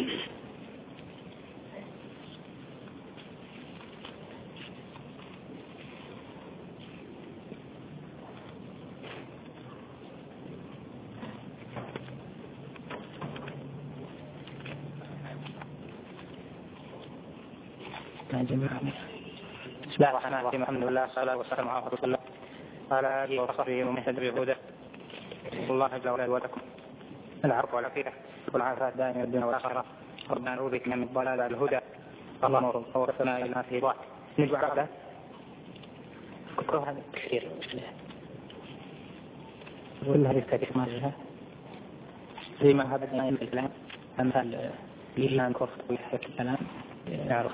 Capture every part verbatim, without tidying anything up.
بسم الله الرحمن الرحيم. الحمد لله والصلاة والسلام على رسول الله وعلى آله وصحبه ومن اهتدى بهداه. الله جل وعلا ولكم العفو والعافية والعافية دائما الدنيا والآخرة. ربنا نعوذ بك من الضلال والهدى. اللهم وفقنا إلى ما فيه رضاك. نرجع على كثرها كثير ولا هذه التاريخ ماجها زي ما هذا الكلام أمثال الإيمان كفر ويحكي الكلام يعرف.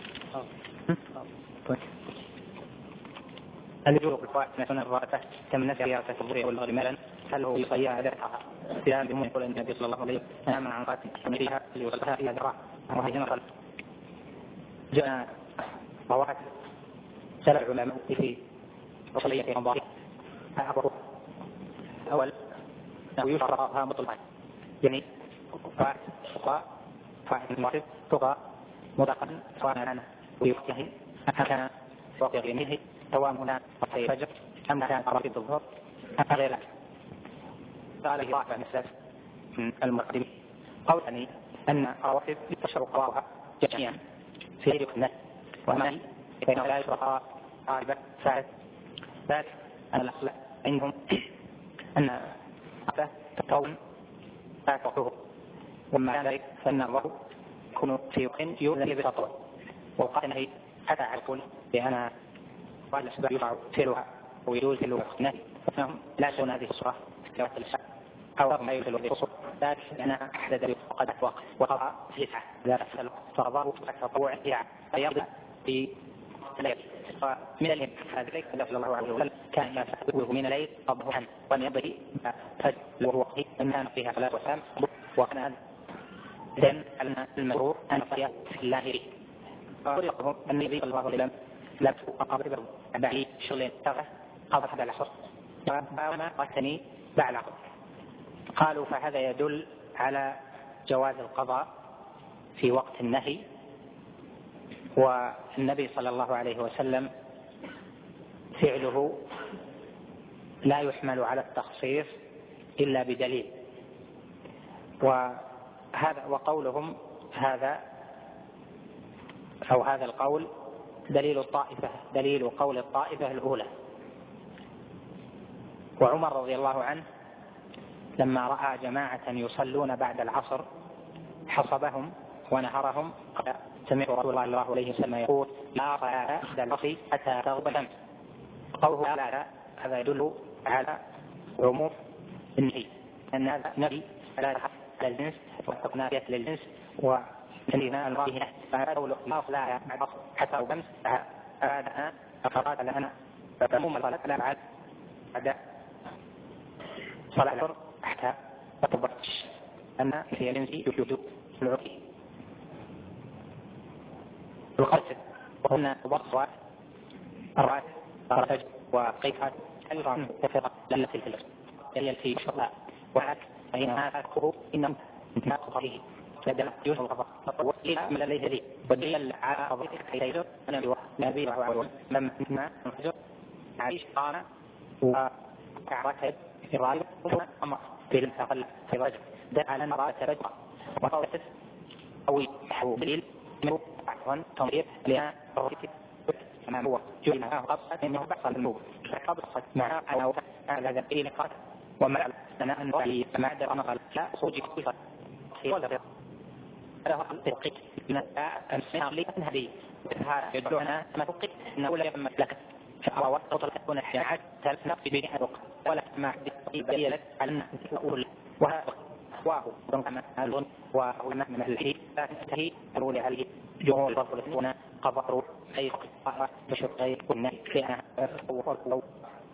هل يجوز القواعد من سنة الراتة كم نسي رياضة الظهر والغد مالا؟ هل هو يصيح ذاتها استلام بمون يقول أن النبي صلى الله عليه وسلم عن قاتل فيها ليوصلها إلى ذراع وهي نقل جاء رواه سلع العلماء في وصلية رمضان أول أو يشرها مطلقا يعني فاعل فقاء فاعل المعرف فقاء مطلقا سواء كان في وقته أم كان في وقت غيره سواء هنا وقت الفجر أم كان قرابة الظهر أم غير ذلك. قال في ضعف النساء المقدم قول ثاني أن الرواتب تشرب قواها جميعا في غير الناس وأما فإنه لا يشرب غالبا ساعد ذلك أن الأصل عندهم أن تكون لا تطهر وما ذلك فإن الله يكون في يقين يؤذن بسطوة وقال هي حتى يقول بأن قال الأسباب يقع فعلها ويجوز فعلها نهي فإنهم لا يكون هذه الصورة في وقت الشعب أو ما يفعل بخصوص ذلك لأنها أحدث فقد وقضى في سعة ذلك فرضاه تطوع فيها فيرضى في الليل ومن الليل هذا ليس صلى الله عليه وسلم كان يفعله من الليل قبضه عنه وأن ينبغي فجر وهو وقت أنها فيها صلاة وسلام وكان إذن أن المشروع أن صيام في الله فرقهم النبي صلى الله عليه وسلم لم أقابله بعد شغلين ثلاثة قضى هذا العصر وما قتني بعد العصر. قالوا فهذا يدل على جواز القضاء في وقت النهي والنبي صلى الله عليه وسلم فعله لا يحمل على التخصيص إلا بدليل وهذا وقولهم هذا أو هذا القول دليل الطائفة دليل قول الطائفة الأولى. وعمر رضي الله عنه لما رأى جماعة يصلون بعد العصر حصبهم ونهرهم قال سمعت رسول الله صلى الله عليه وسلم يقول لا صلاة بعد العصر حتى تغرب الشمس. قوله لا هذا يدل على عموم النهي أن هذا نهي على الجنس والتقنية للجنس وتنهينا المراه فقول لا صلاة بعد العصر حتى تغرب الشمس هذا أفراد لنا عموم الصلاة لا بعد بعد صلاة العصر حتى تغرب الشمس أن في الجنس يوجد العقي القصد وهن وصفات الرأس الرجل وقيفات أيضا تفرق للة الفجر هي في شرع وعد فإنها تذكره إنهم انتناق قضيه فدل يوجد القضاء وإلى من ليس ذي والدليل على قضيه الفجر أنا نبي وعوالون لما انتنا الفجر عيش قام وكعركب في الرائب أمر في الأقل في الرجل دل على أن رأس الرجل وطوله أو يحو دليل منه عفوا تنظير لأن الرئيس كما هو جل معه قبصة إنه بحصل الموت قبصة معه أو على ذلك نقاط وما لنا أن رأي ما أدر نقل لا صوجي كفر في ولا هذا هو التوقيت من السنة لي هذه هذا يدعونا ما توقيت إنه لا يتم لك فأروى تطلق تكون الحياة ثلاث نفس بين الوقت ولا ما يبدي لك على أن تقول وهذا وهو رغم الظن وهو من الحديث لا تنتهي الأولى عليه جمهور الفضل هنا قضاء أي قضاء بشر غير كنا لأنها وفرق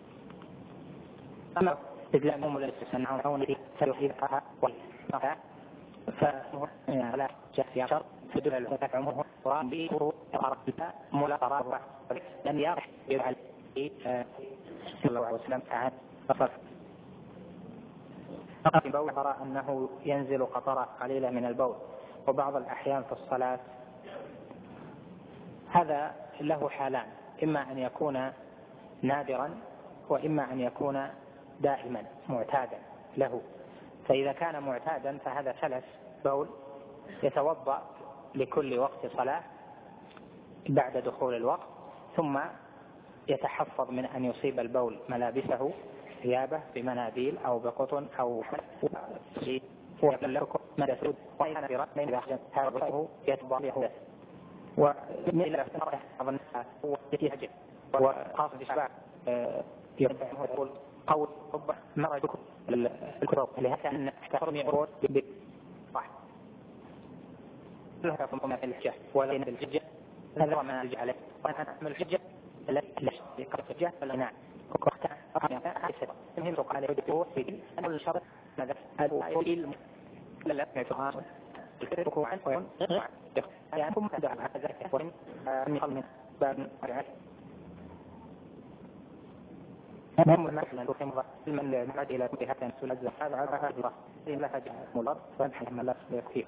أما إدلامهم الاستثناء عونه سيحيبها والنفع فلا جاء عشر تدل على عمره وبيقروا أرقلها ملاقرة لم يرح يبعل صلى الله عليه وسلم عن فصل البول ترى أنه ينزل قطرة قليلة من البول وبعض الأحيان في الصلاة، هذا له حالان: إما أن يكون نادرا، وإما أن يكون دائما معتادا له. فإذا كان معتادا فهذا ثلث بول، يتوضأ لكل وقت صلاة بعد دخول الوقت، ثم يتحفظ من أن يصيب البول ملابسه، ثيابه بمناديل أو بقطن أو في ويبلغكم مدى سود وإذا برأي إذا هذا يتبع له ومن إلى أفتنره أظن هو يتيهجر وقاصد الشباب يربعه يقول قول ربع مرة يكون الكروب لهذا أن كفرني عبور صح لها فمكم في الحجة ولين بالحجة هذا ما نرجع عليه وأنا أعمل الحجة التي يقرأ الحجة فالغناء وقتا أخيرا أحسد مهم سوق عليه يدور في أول شرط ماذا الوصول لا يفعل الكروب عن وين يعني كم هذا هذا وين نقل من باب رعاية مهم مثلا تخمر من المعد إلى بهذا السلزة هذا هذا هذا لها جهة مضر فنحن ملف فيه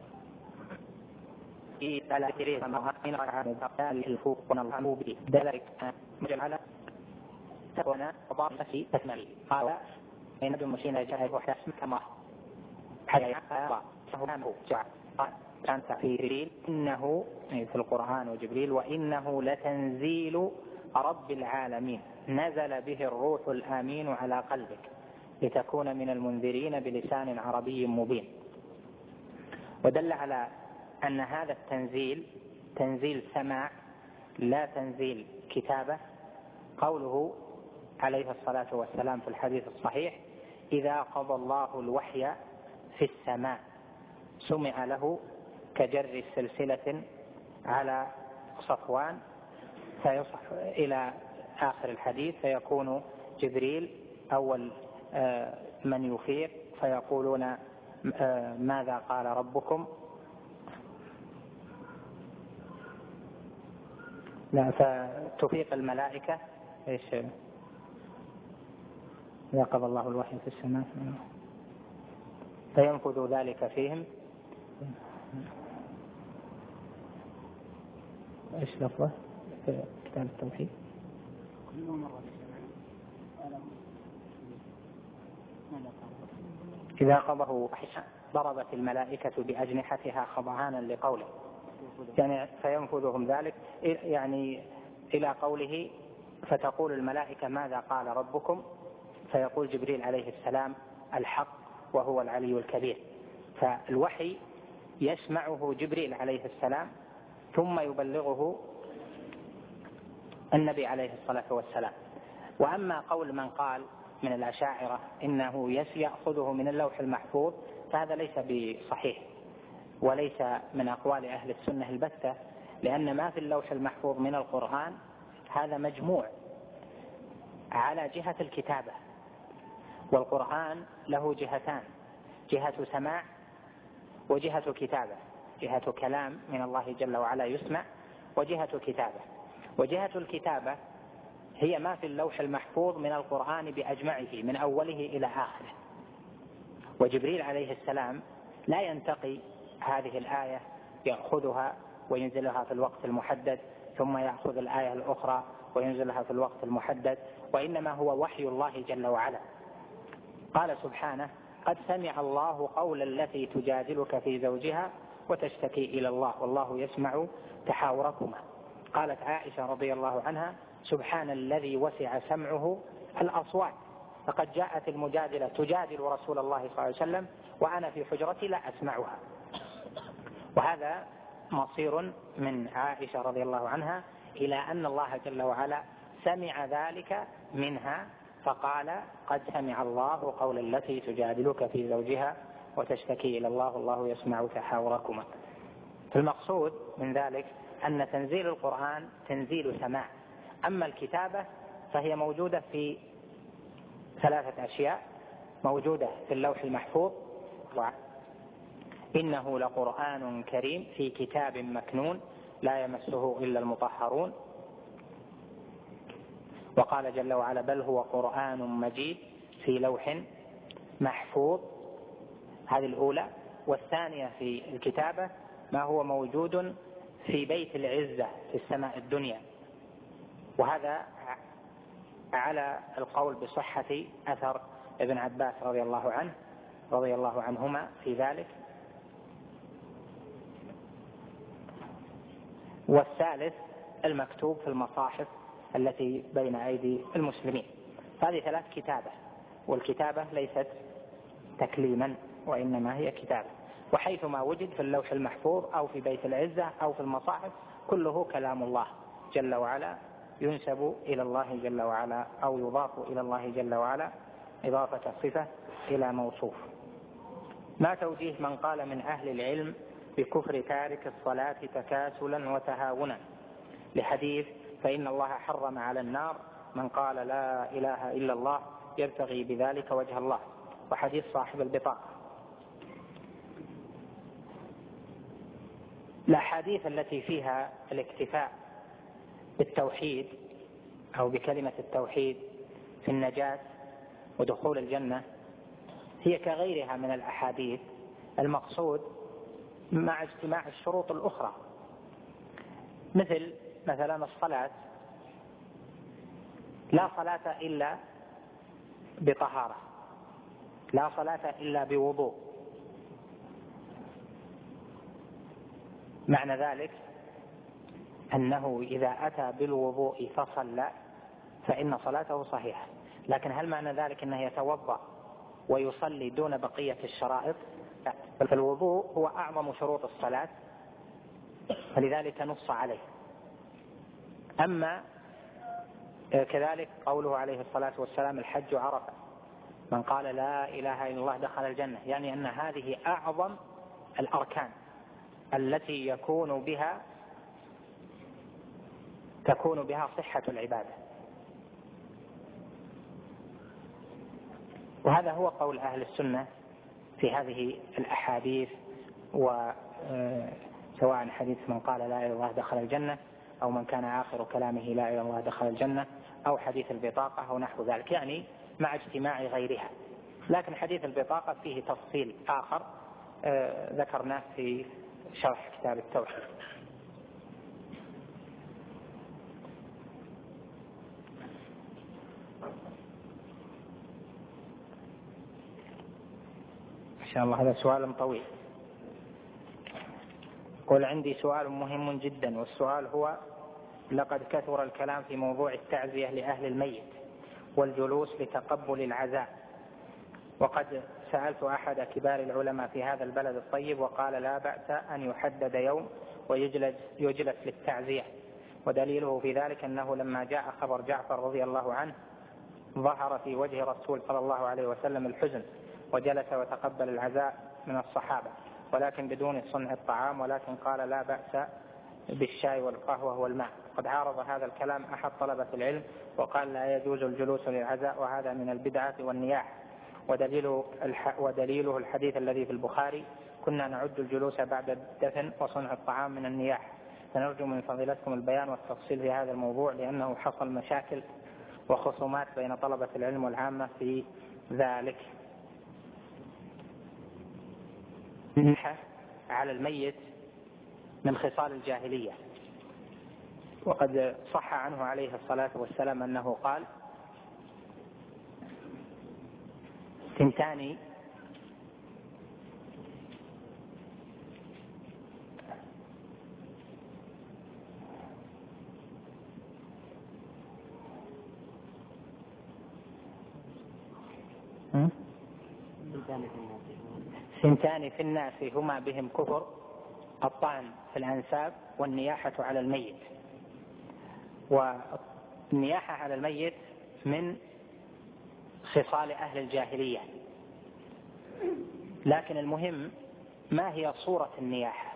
في على كريه ما هين على الفوق ونلهم به ذلك مجل على تكون وضع في تثمري قال من دون مشينا جاهد وحسم كما حياة فهو جاء كان في جبريل إنه في القرآن وجبريل وإنه لتنزيل رب العالمين نزل به الروح الآمين على قلبك لتكون من المنذرين بلسان عربي مبين. ودل على أن هذا التنزيل تنزيل سماع لا تنزيل كتابة قوله عليه الصلاة والسلام في الحديث الصحيح: إذا قضى الله الوحي في السماء سمع له كجر سلسلة على صفوان، فيصح إلى آخر الحديث، فيكون جبريل أول من يفيق فيقولون ماذا قال ربكم؟ لا فتفيق الملائكة إيش إذا قضى الله الوحي في السماء فينفذ ذلك فيهم. إيش لفظه في كتاب التوحيد؟ إذا قضاه وحي ضربت الملائكة بأجنحتها خضعانا لقوله، يعني فينفذهم ذلك يعني إلى قوله: فتقول الملائكة ماذا قال ربكم؟ فيقول جبريل عليه السلام: الحق وهو العلي الكبير. فالوحي يسمعه جبريل عليه السلام ثم يبلغه النبي عليه الصلاة والسلام. وأما قول من قال من الأشاعرة إنه يأخذه من اللوح المحفوظ فهذا ليس بصحيح وليس من أقوال أهل السنة البتة، لأن ما في اللوح المحفوظ من القرآن هذا مجموع على جهة الكتابة، والقرآن له جهتان: جهة سماع وجهة كتابة، جهة كلام من الله جل وعلا يسمع، وجهة كتابة. وجهة الكتابة هي ما في اللوح المحفوظ من القرآن بأجمعه من أوله إلى آخره. وجبريل عليه السلام لا ينتقي هذه الآية يأخذها وينزلها في الوقت المحدد ثم يأخذ الآية الأخرى وينزلها في الوقت المحدد، وإنما هو وحي الله جل وعلا. قال سبحانه: قد سمع الله قول التي تجادلك في زوجها وتشتكي إلى الله والله يسمع تحاوركما. قالت عائشة رضي الله عنها: سبحان الذي وسع سمعه الأصوات، فقد جاءت المجادلة تجادل رسول الله صلى الله عليه وسلم وأنا في حجرتي لا أسمعها. وهذا مصير من عائشة رضي الله عنها إلى أن الله جل وعلا سمع ذلك منها فقال: قد سمع الله قول التي تجادلك في زوجها وتشتكي إلى الله والله يسمع تحاوركما. المقصود من ذلك أن تنزيل القرآن تنزيل سماع. أما الكتابة فهي موجودة في ثلاثة أشياء: موجودة في اللوح المحفوظ، إنه لقرآن كريم في كتاب مكنون لا يمسه إلا المطهرون، وقال جل وعلا: بل هو قرآن مجيد في لوح محفوظ. هذه الأولى. والثانية في الكتابة ما هو موجود في بيت العزة في السماء الدنيا، وهذا على القول بصحة أثر ابن عباس رضي الله عنه رضي الله عنهما في ذلك. والثالث المكتوب في المصاحف التي بين أيدي المسلمين. هذه ثلاث كتابة، والكتابة ليست تكليما وإنما هي كتابة، وحيثما وجد في اللوح المحفوظ أو في بيت العزة أو في المصاحف كله كلام الله جل وعلا، ينسب إلى الله جل وعلا أو يضاف إلى الله جل وعلا إضافة صفة إلى موصوف. ما توجيه من قال من أهل العلم بكفر تارك الصلاة تكاسلا وتهاونا لحديث فإن الله حرم على النار من قال لا إله إلا الله يبتغي بذلك وجه الله، وحديث صاحب البطاقة. الأحاديث التي فيها الاكتفاء بالتوحيد أو بكلمة التوحيد في النجاة ودخول الجنة هي كغيرها من الأحاديث المقصود مع اجتماع الشروط الأخرى، مثل مثلا الصلاة، لا صلاة إلا بطهارة، لا صلاة إلا بوضوء. معنى ذلك أنه إذا أتى بالوضوء فصلى فإن صلاته صحيحة، لكن هل معنى ذلك أنه يتوضأ ويصلي دون بقية الشرائط؟ فالوضوء هو أعظم شروط الصلاة فلذلك نص عليه. أما كذلك قوله عليه الصلاة والسلام الحج عرفة، من قال لا إله إلا الله دخل الجنة، يعني أن هذه أعظم الأركان التي يكون بها تكون بها صحة العبادة. وهذا هو قول أهل السنة في هذه الأحاديث، وسواء حديث من قال لا إله إلا الله دخل الجنة، أو من كان آخر كلامه لا إله إلا الله دخل الجنة، أو حديث البطاقة أو نحو ذلك، يعني مع اجتماع غيرها. لكن حديث البطاقة فيه تفصيل آخر ذكرناه في شرح كتاب التوحيد. إن شاء الله هذا سؤال طويل. قل عندي سؤال مهم جدا، والسؤال هو: لقد كثر الكلام في موضوع التعزية لأهل الميت والجلوس لتقبل العزاء، وقد سألت أحد كبار العلماء في هذا البلد الطيب وقال لا بأس أن يحدد يوم ويجلس يجلس للتعزية، ودليله في ذلك أنه لما جاء خبر جعفر رضي الله عنه ظهر في وجه رسول صلى الله عليه وسلم الحزن، وجلس وتقبل العزاء من الصحابة، ولكن بدون صنع الطعام، ولكن قال لا بأس بالشاي والقهوة والماء. قد عارض هذا الكلام أحد طلبة العلم وقال لا يجوز الجلوس للعزاء وهذا من البدعة والنياح، ودليله, الح... ودليله الحديث الذي في البخاري: كنا نعد الجلوس بعد الدفن وصنع الطعام من النياح. فنرجو من فضيلتكم البيان والتفصيل في هذا الموضوع، لأنه حصل مشاكل وخصومات بين طلبة العلم والعامة في ذلك. النياحة على الميت من خصال الجاهلية، وقد صح عنه عليه الصلاة والسلام أنه قال: ثنتان ثنتان في الناس هما بهم كفر: الطعن في الأنساب والنياحة على الميت. والنياحة على الميت من خصال أهل الجاهلية، لكن المهم ما هي صورة النياحة؟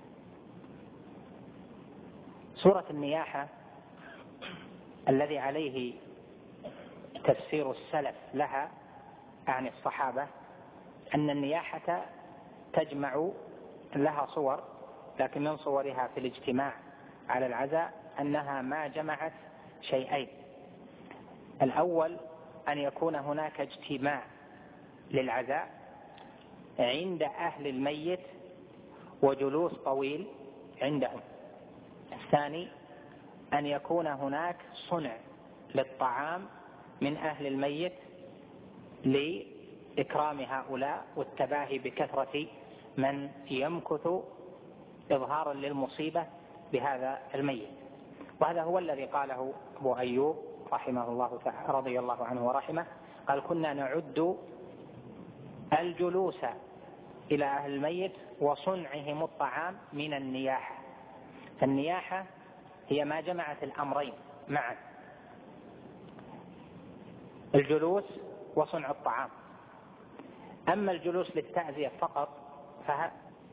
صورة النياحة الذي عليه تفسير السلف لها عن الصحابة أن النياحة تجمع لها صور، لكن من صورها في الاجتماع على العزاء أنها ما جمعت شيئين: الأول أن يكون هناك اجتماع للعزاء عند أهل الميت وجلوس طويل عندهم. الثاني أن يكون هناك صنع للطعام من أهل الميت لإكرام هؤلاء والتباهي بكثرة من يمكث إظهارا للمصيبة بهذا الميت. وهذا هو الذي قاله أبو أيوب رحمه الله تعالى رضي الله عنه ورحمه، قال: كنا نعد الجلوس إلى أهل الميت وصنعهم الطعام من النياحة. فالنياحة هي ما جمعت الأمرين معا، الجلوس وصنع الطعام. أما الجلوس للتعزية فقط فما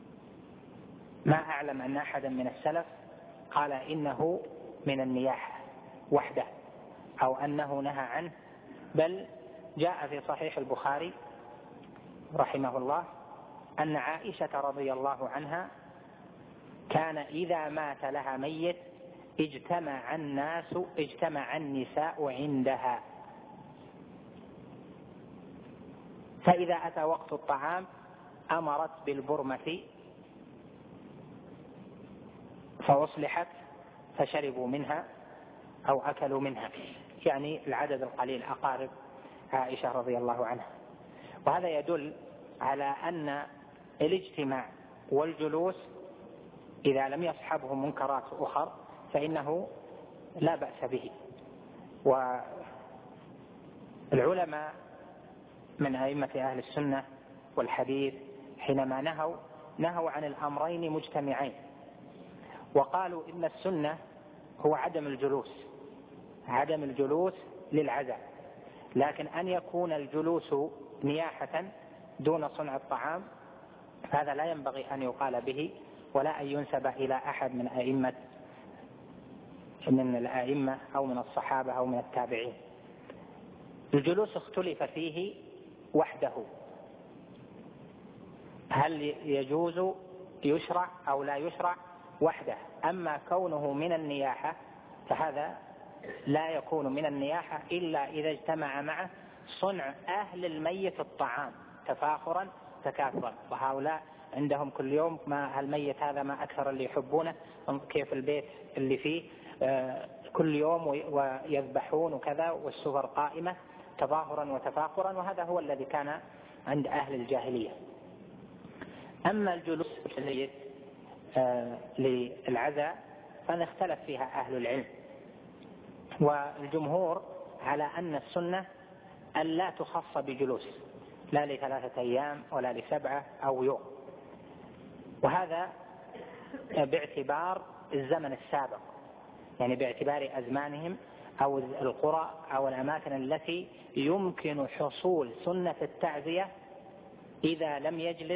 أعلم أن أحدا من السلف قال إنه من النياحة وحده أو أنه نهى عنه، بل جاء في صحيح البخاري رحمه الله أن عائشة رضي الله عنها كان إذا مات لها ميت اجتمع الناس اجتمع النساء عندها، فإذا أتى وقت الطعام أمرت بالبرمة فأصلحت فشربوا منها أو أكلوا منها، يعني العدد القليل أقارب عائشة رضي الله عنها. وهذا يدل على أن الاجتماع والجلوس إذا لم يصحبه منكرات أخرى فإنه لا بأس به. والعلماء من أئمة أهل السنة والحديث حينما نهوا نهوا عن الأمرين مجتمعين، وقالوا إن السنة هو عدم الجلوس عدم الجلوس للعزاء، لكن أن يكون الجلوس نياحة دون صنع الطعام هذا لا ينبغي أن يقال به ولا أن ينسب إلى أحد من أئمة من الأئمة أو من الصحابة أو من التابعين. الجلوس اختلف فيه وحده، هل يجوز يشرع أو لا يشرع وحده. أما كونه من النياحة فهذا لا يكون من النياحة إلا إذا اجتمع معه صنع أهل الميت الطعام تفاخرا تكاثرا، وهؤلاء عندهم كل يوم ما الميت هذا ما أكثر اللي يحبونه، كيف البيت اللي فيه كل يوم ويذبحون وكذا والسفر قائمة تظاهرا وتفاخرا، وهذا هو الذي كان عند أهل الجاهلية. أما الجلوس للعزاء فأنا اختلف فيها أهل العلم، والجمهور على أن السنة أن لا تخص بجلوس لا لثلاثة أيام ولا لسبعة أو يوم، وهذا باعتبار الزمن السابق، يعني باعتبار أزمانهم أو القرى أو الأماكن التي يمكن حصول سنة التعزية إذا لم يجلس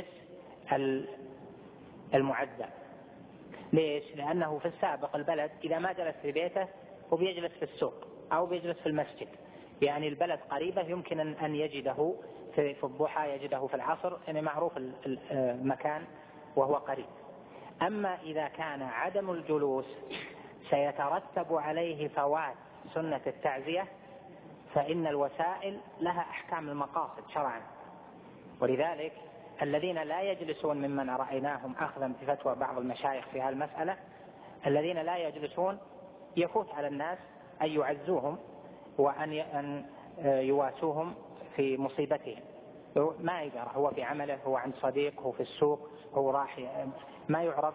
المعزى. ليش؟ لأنه في السابق البلد إذا ما جلس في بيته وبيجلس في السوق أو بيجلس في المسجد، يعني البلد قريبة يمكن أن يجده في الضحى يجده في العصر، يعني معروف المكان وهو قريب. أما إذا كان عدم الجلوس سيترتب عليه فوات سنة التعزية فإن الوسائل لها أحكام المقاصد شرعا، ولذلك الذين لا يجلسون ممن رأيناهم أخذا بفتوى بعض المشايخ في هذه المسألة، الذين لا يجلسون يفوت على الناس أن يعزوهم وأن يواسوهم في مصيبتهم، ما يقدر، هو في عمله، هو عند صديق، هو في السوق، هو راح، ما يعرف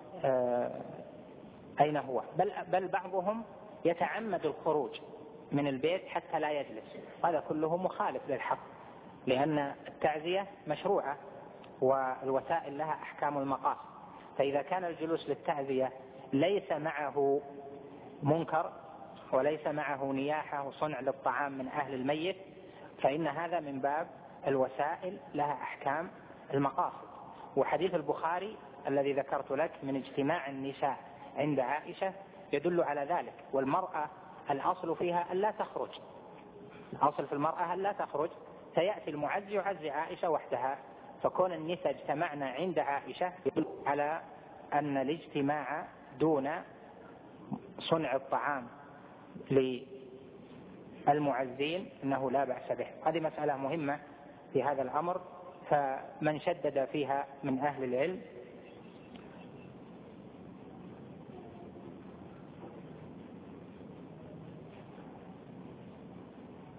أين هو، بل, بل بعضهم يتعمد الخروج من البيت حتى لا يجلس. هذا كله مخالف للحق، لأن التعزية مشروعة والوسائل لها أحكام المقاصد. فإذا كان الجلوس للتعزية ليس معه منكر وليس معه نياحة وصنع للطعام من أهل الميت فإن هذا من باب الوسائل لها أحكام المقاصد. وحديث البخاري الذي ذكرت لك من اجتماع النساء عند عائشة يدل على ذلك. والمرأة الأصل فيها أن لا تخرج، الأصل في المرأة أن لا تخرج، سيأتي المعزي يعزي عائشة وحدها، فكون النساء اجتمعنا عند عائشة يدل على أن الاجتماع دون صنع الطعام للمعزين أنه لا بأس به. هذه مسألة مهمة في هذا الأمر، فمن شدد فيها من أهل العلم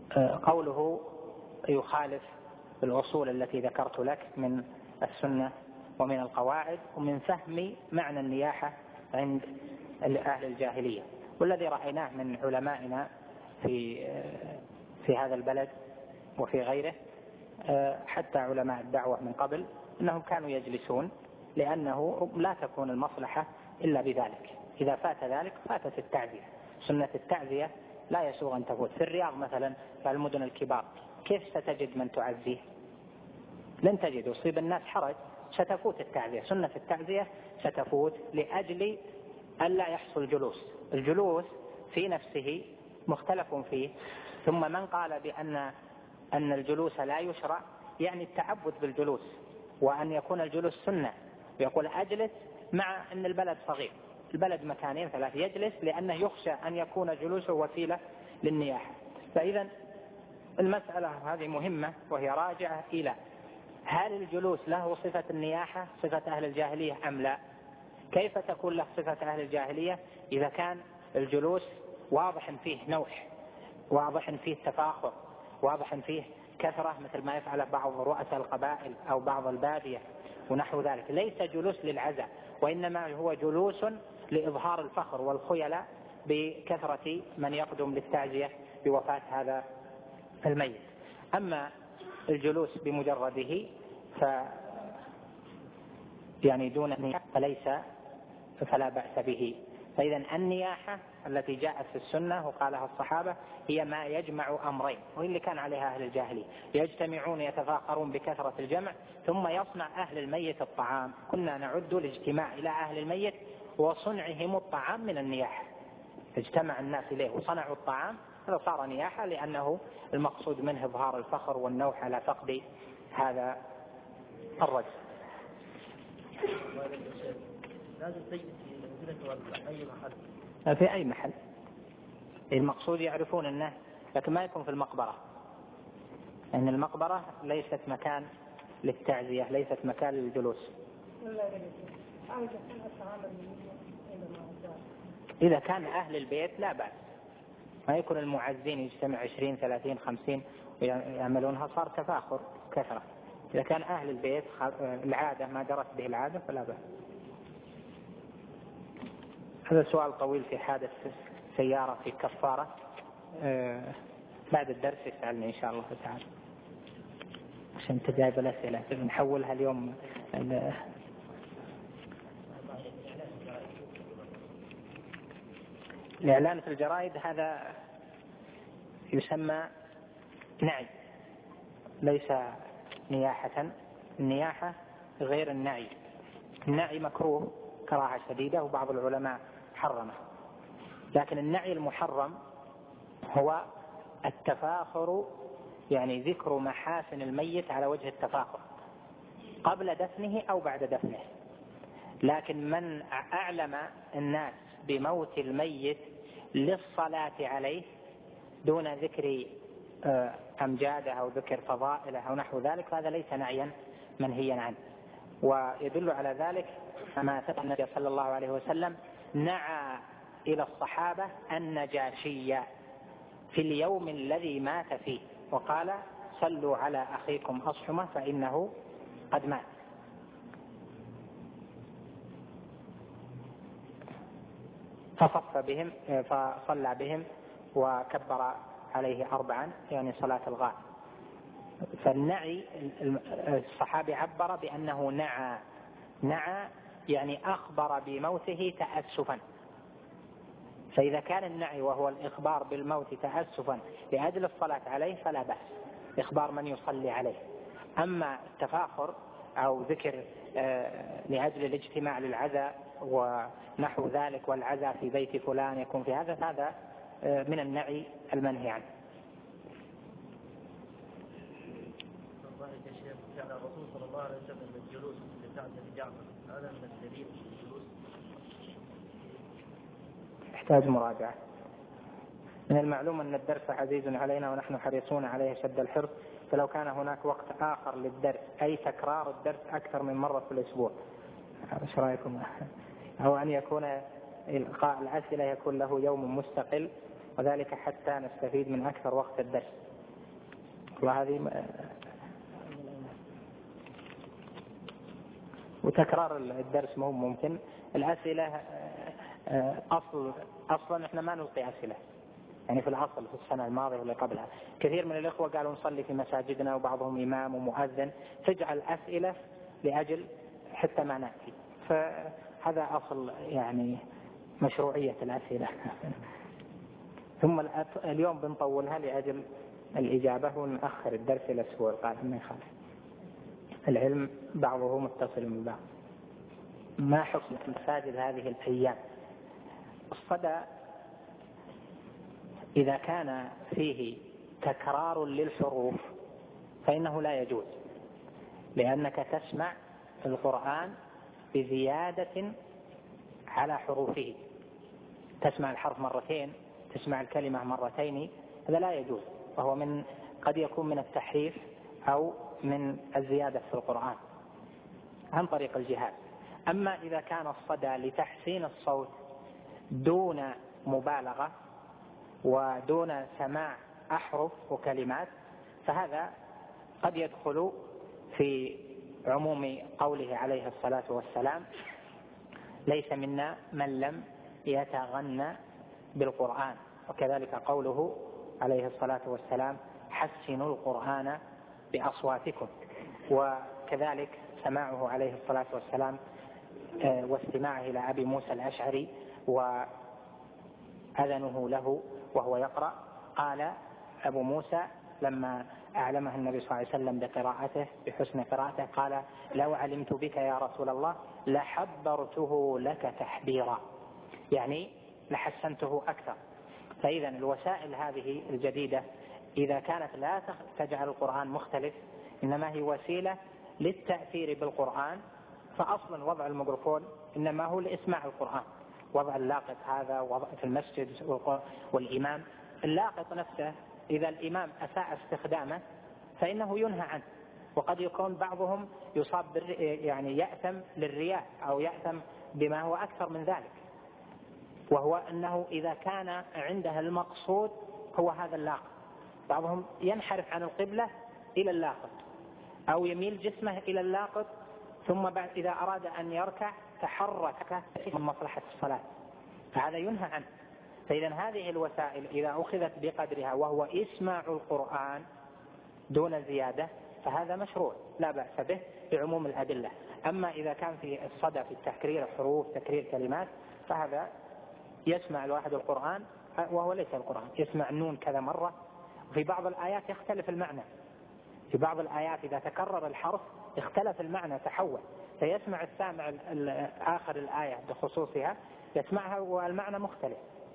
قوله يخالف الأصول التي ذكرت لك من السنة ومن القواعد ومن فهم معنى النياحة عند أهل الجاهلية. والذي رأيناه من علمائنا في في هذا البلد وفي غيره حتى علماء الدعوة من قبل أنهم كانوا يجلسون، لأنه لا تكون المصلحة إلا بذلك. إذا فات ذلك فاتت التعزية. سنة التعزية لا يسوغ أن تفوت. في الرياض مثلا في المدن الكبار كيف ستجد من تعزيه؟ لن تجد. يصيب الناس حرج ستفوت التعزية. سنة التعزية ستفوت لأجل ألا يحصل جلوس. الجلوس في نفسه مختلف فيه. ثم من قال بأن أن الجلوس لا يشرع يعني التعبد بالجلوس، وأن يكون الجلوس سنة، ويقول أجلس مع أن البلد صغير، البلد مكانين ثلاث، يجلس لأنه يخشى أن يكون جلوسه وسيلة للنياحة. فإذا المسألة هذه مهمة، وهي راجعة إلى هل الجلوس له صفة النياحة صفة أهل الجاهلية أم لا؟ كيف تكون له صفة أهل الجاهلية إذا كان الجلوس واضح فيه نوح، واضح فيه تفاخر، واضح فيه كثرة مثل ما يفعل بعض رؤساء القبائل أو بعض البادية ونحو ذلك؟ ليس جلوس للعزاء، وإنما هو جلوس لإظهار الفخر والخيلاء بكثرة من يقدم للتعزية بوفاة هذا الميت. أما الجلوس بمجرده ف يعني دون النياحة فليس فلا بأس به. فإذا النياحة التي جاءت في السنة وقالها الصحابة هي ما يجمع أمرين، واللي كان عليها أهل الجاهلية، يجتمعون يتفاخرون بكثرة الجمع، ثم يصنع أهل الميت الطعام. كنا نعد الاجتماع إلى أهل الميت وصنعهم الطعام من النياحة. اجتمع الناس إليه وصنعوا الطعام، هذا صار نياحة، لأنه المقصود منه إظهار الفخر والنوح على فقد هذا الرجل. لازم تجد في منزلة ولا أي محل؟ في أي محل. المقصود يعرفون الناس، لكن ما يكون في المقبرة، لأن يعني المقبرة ليست مكان للتعزية، ليست مكان للجلوس. إذا كان أهل البيت لا بأس، ما يكون المعزين يجتمع عشرين ثلاثين خمسين ويعملونها، صار تفاخر كثرة. إذا كان أهل البيت العادة ما جرت به العادة فلا بأس. هذا سؤال طويل في حادث سيارة في كفارة. أه بعد الدرس يسألني إن شاء الله تعالى، عشان أنت جايب الأسئلة نحولها اليوم. الإعلان في الجرائد هذا يسمى نعي، ليس نياحة. النياحة غير النعي. النعي مكروه كراهة شديدة وبعض العلماء حرمه، لكن النعي المحرم هو التفاخر، يعني ذكر محاسن الميت على وجه التفاخر قبل دفنه أو بعد دفنه. لكن من أعلم الناس بموت الميت للصلاة عليه دون ذكر أمجاده أو ذكر فضائله أو نحو ذلك، فهذا ليس نعيا منهيا عنه. ويدل على ذلك ما ثبت النبي صلى الله عليه وسلم نعى إلى الصحابة النجاشية في اليوم الذي مات فيه، وقال صلوا على أخيكم أصحمة فإنه قد مات. فصف بهم فصلى بهم وكبر عليه أربعا، يعني صلاة الغائب. فالنعي الصحابي عبر بأنه نعى. نعى يعني أخبر بموته تأسفا. فإذا كان النعي وهو الإخبار بالموت تأسفا لأجل الصلاة عليه فلا بأس، إخبار من يصلي عليه. أما التفاخر أو ذكر لأجل الاجتماع للعزاء ونحو ذلك، والعزاء في بيت فلان يكون في هذا، هذا من النعي المنهي عنه. كان الرسول صلى الله عليه وسلم الجلوس لتعزية جعفر، هذا من الدليل الجلوس يحتاج مراجعة. من المعلوم أن الدرس عزيز علينا ونحن حريصون عليه شد الحرص، فلو كان هناك وقت آخر للدرس، أي تكرار الدرس أكثر من مرة في الأسبوع، ايش رأيكم؟ أو أن يكون إلقاء الأسئلة يكون له يوم مستقل، وذلك حتى نستفيد من أكثر وقت الدرس. وهذه وتكرار الدرس مو ممكن. الأسئلة أصل أصلا إحنا ما نلقي أسئلة، يعني في الأصل في السنة الماضية واللي قبلها كثير من الإخوة قالوا نصلي في مساجدنا وبعضهم إمام ومؤذن، تجعل أسئلة لأجل حتى ما نأتي، فهذا أصل يعني مشروعية الأسئلة. ثم اليوم بنطولها لأجل الإجابة ونأخر الدرس إلى الأسبوع القادم ما يخالف، العلم بعضه متصل ببعض. ما حكم المساجد هذه الأيام؟ الصدى إذا كان فيه تكرار للحروف فإنه لا يجوز، لأنك تسمع القرآن بزيادة على حروفه، تسمع الحرف مرتين، تسمع الكلمة مرتين، هذا لا يجوز، وهو من قد يكون من التحريف أو من الزيادة في القرآن عن طريق الجهاد. أما إذا كان الصدى لتحسين الصوت دون مبالغة ودون سماع أحرف وكلمات فهذا قد يدخل في عموم قوله عليه الصلاة والسلام: ليس منا من لم يتغنى بالقرآن، وكذلك قوله عليه الصلاة والسلام: حسنوا القرآن بأصواتكم. وكذلك سماعه عليه الصلاة والسلام واستماعه إلى أبي موسى الأشعري وأذنه له وهو يقرأ، قال أبو موسى لما أعلمه النبي صلى الله عليه وسلم بقراءته بحسن قراءته قال: لو علمت بك يا رسول الله لحبرته لك تحبيرا، يعني لحسنته أكثر. فإذا الوسائل هذه الجديدة إذا كانت لا تجعل القرآن مختلف إنما هي وسيلة للتأثير بالقرآن، فأصلا وضع الميكروفون إنما هو لإسماع القرآن، وضع اللاقط هذا وضع في المسجد والإمام اللاقط نفسه إذا الإمام أساء استخدامه فإنه ينهى عنه، وقد يكون بعضهم يصاب يعني يأثم للرياء أو يأثم بما هو أكثر من ذلك، وهو أنه إذا كان عنده المقصود هو هذا اللاقط، بعضهم ينحرف عن القبلة إلى اللاقط أو يميل جسمه إلى اللاقط، ثم بعد إذا أراد أن يركع تحرك من مصلحة الصلاة، فهذا ينهى عنه. فإذا هذه الوسائل إذا أخذت بقدرها وهو إسماع القرآن دون زيادة فهذا مشروع لا بأس به بعموم الأدلة. أما إذا كان في الصدى في التكرير حروف تكرير كلمات فهذا يسمع الواحد القرآن وهو ليس القرآن، يسمع النون كذا مرة، وفي بعض الآيات يختلف المعنى، في بعض الآيات إذا تكرر الحرف اختلف المعنى تحول، فيسمع السامع آخر الآية بخصوصها يسمعها والمعنى مختلف.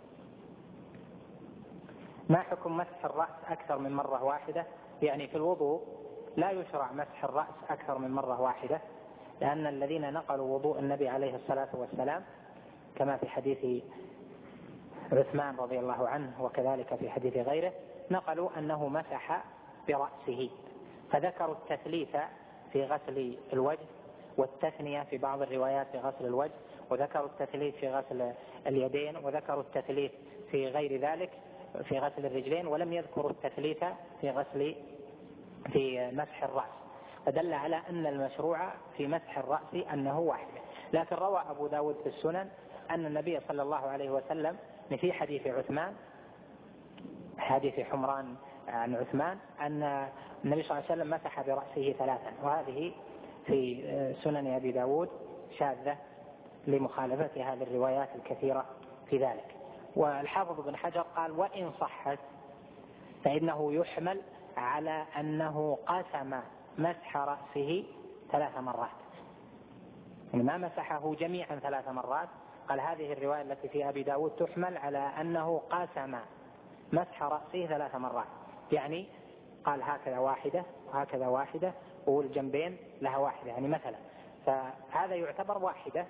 ما حكم مسح الرأس أكثر من مرة واحدة؟ يعني في الوضوء لا يشرع مسح الرأس أكثر من مرة واحدة، لأن الذين نقلوا وضوء النبي عليه الصلاة والسلام كما في حديث عثمان رضي الله عنه وكذلك في حديث غيره نقلوا أنه مسح برأسه، فذكروا التثليث في غسل الوجه والتثنية في بعض الروايات في غسل الوجه، وذكروا التثليث في غسل اليدين، وذكروا التثليث في غير ذلك في غسل الرجلين، ولم يذكروا التثليث في غسل في مسح الرأس، فدل على أن المشروع في مسح الرأس أنه واحد. لكن روى أبو داود في السنن أن النبي صلى الله عليه وسلم في حديث عثمان حديث حمران عن عثمان أن النبي صلى الله عليه وسلم مسح برأسه ثلاثا، وهذه في سنن أبي داود شاذة لمخالفة هذه الروايات الكثيرة في ذلك. والحافظ بن حجر قال: وإن صحت فإنه يحمل على أنه قسم مسح رأسه ثلاث مرات، يعني ما مسحه جميعا ثلاث مرات. قال هذه الرواية التي في أبي داود تحمل على أنه قسم مسح رأسه ثلاث مرات، يعني قال هكذا واحدة وهكذا واحدة والجنبين لها واحدة، يعني مثلا فهذا يعتبر واحدة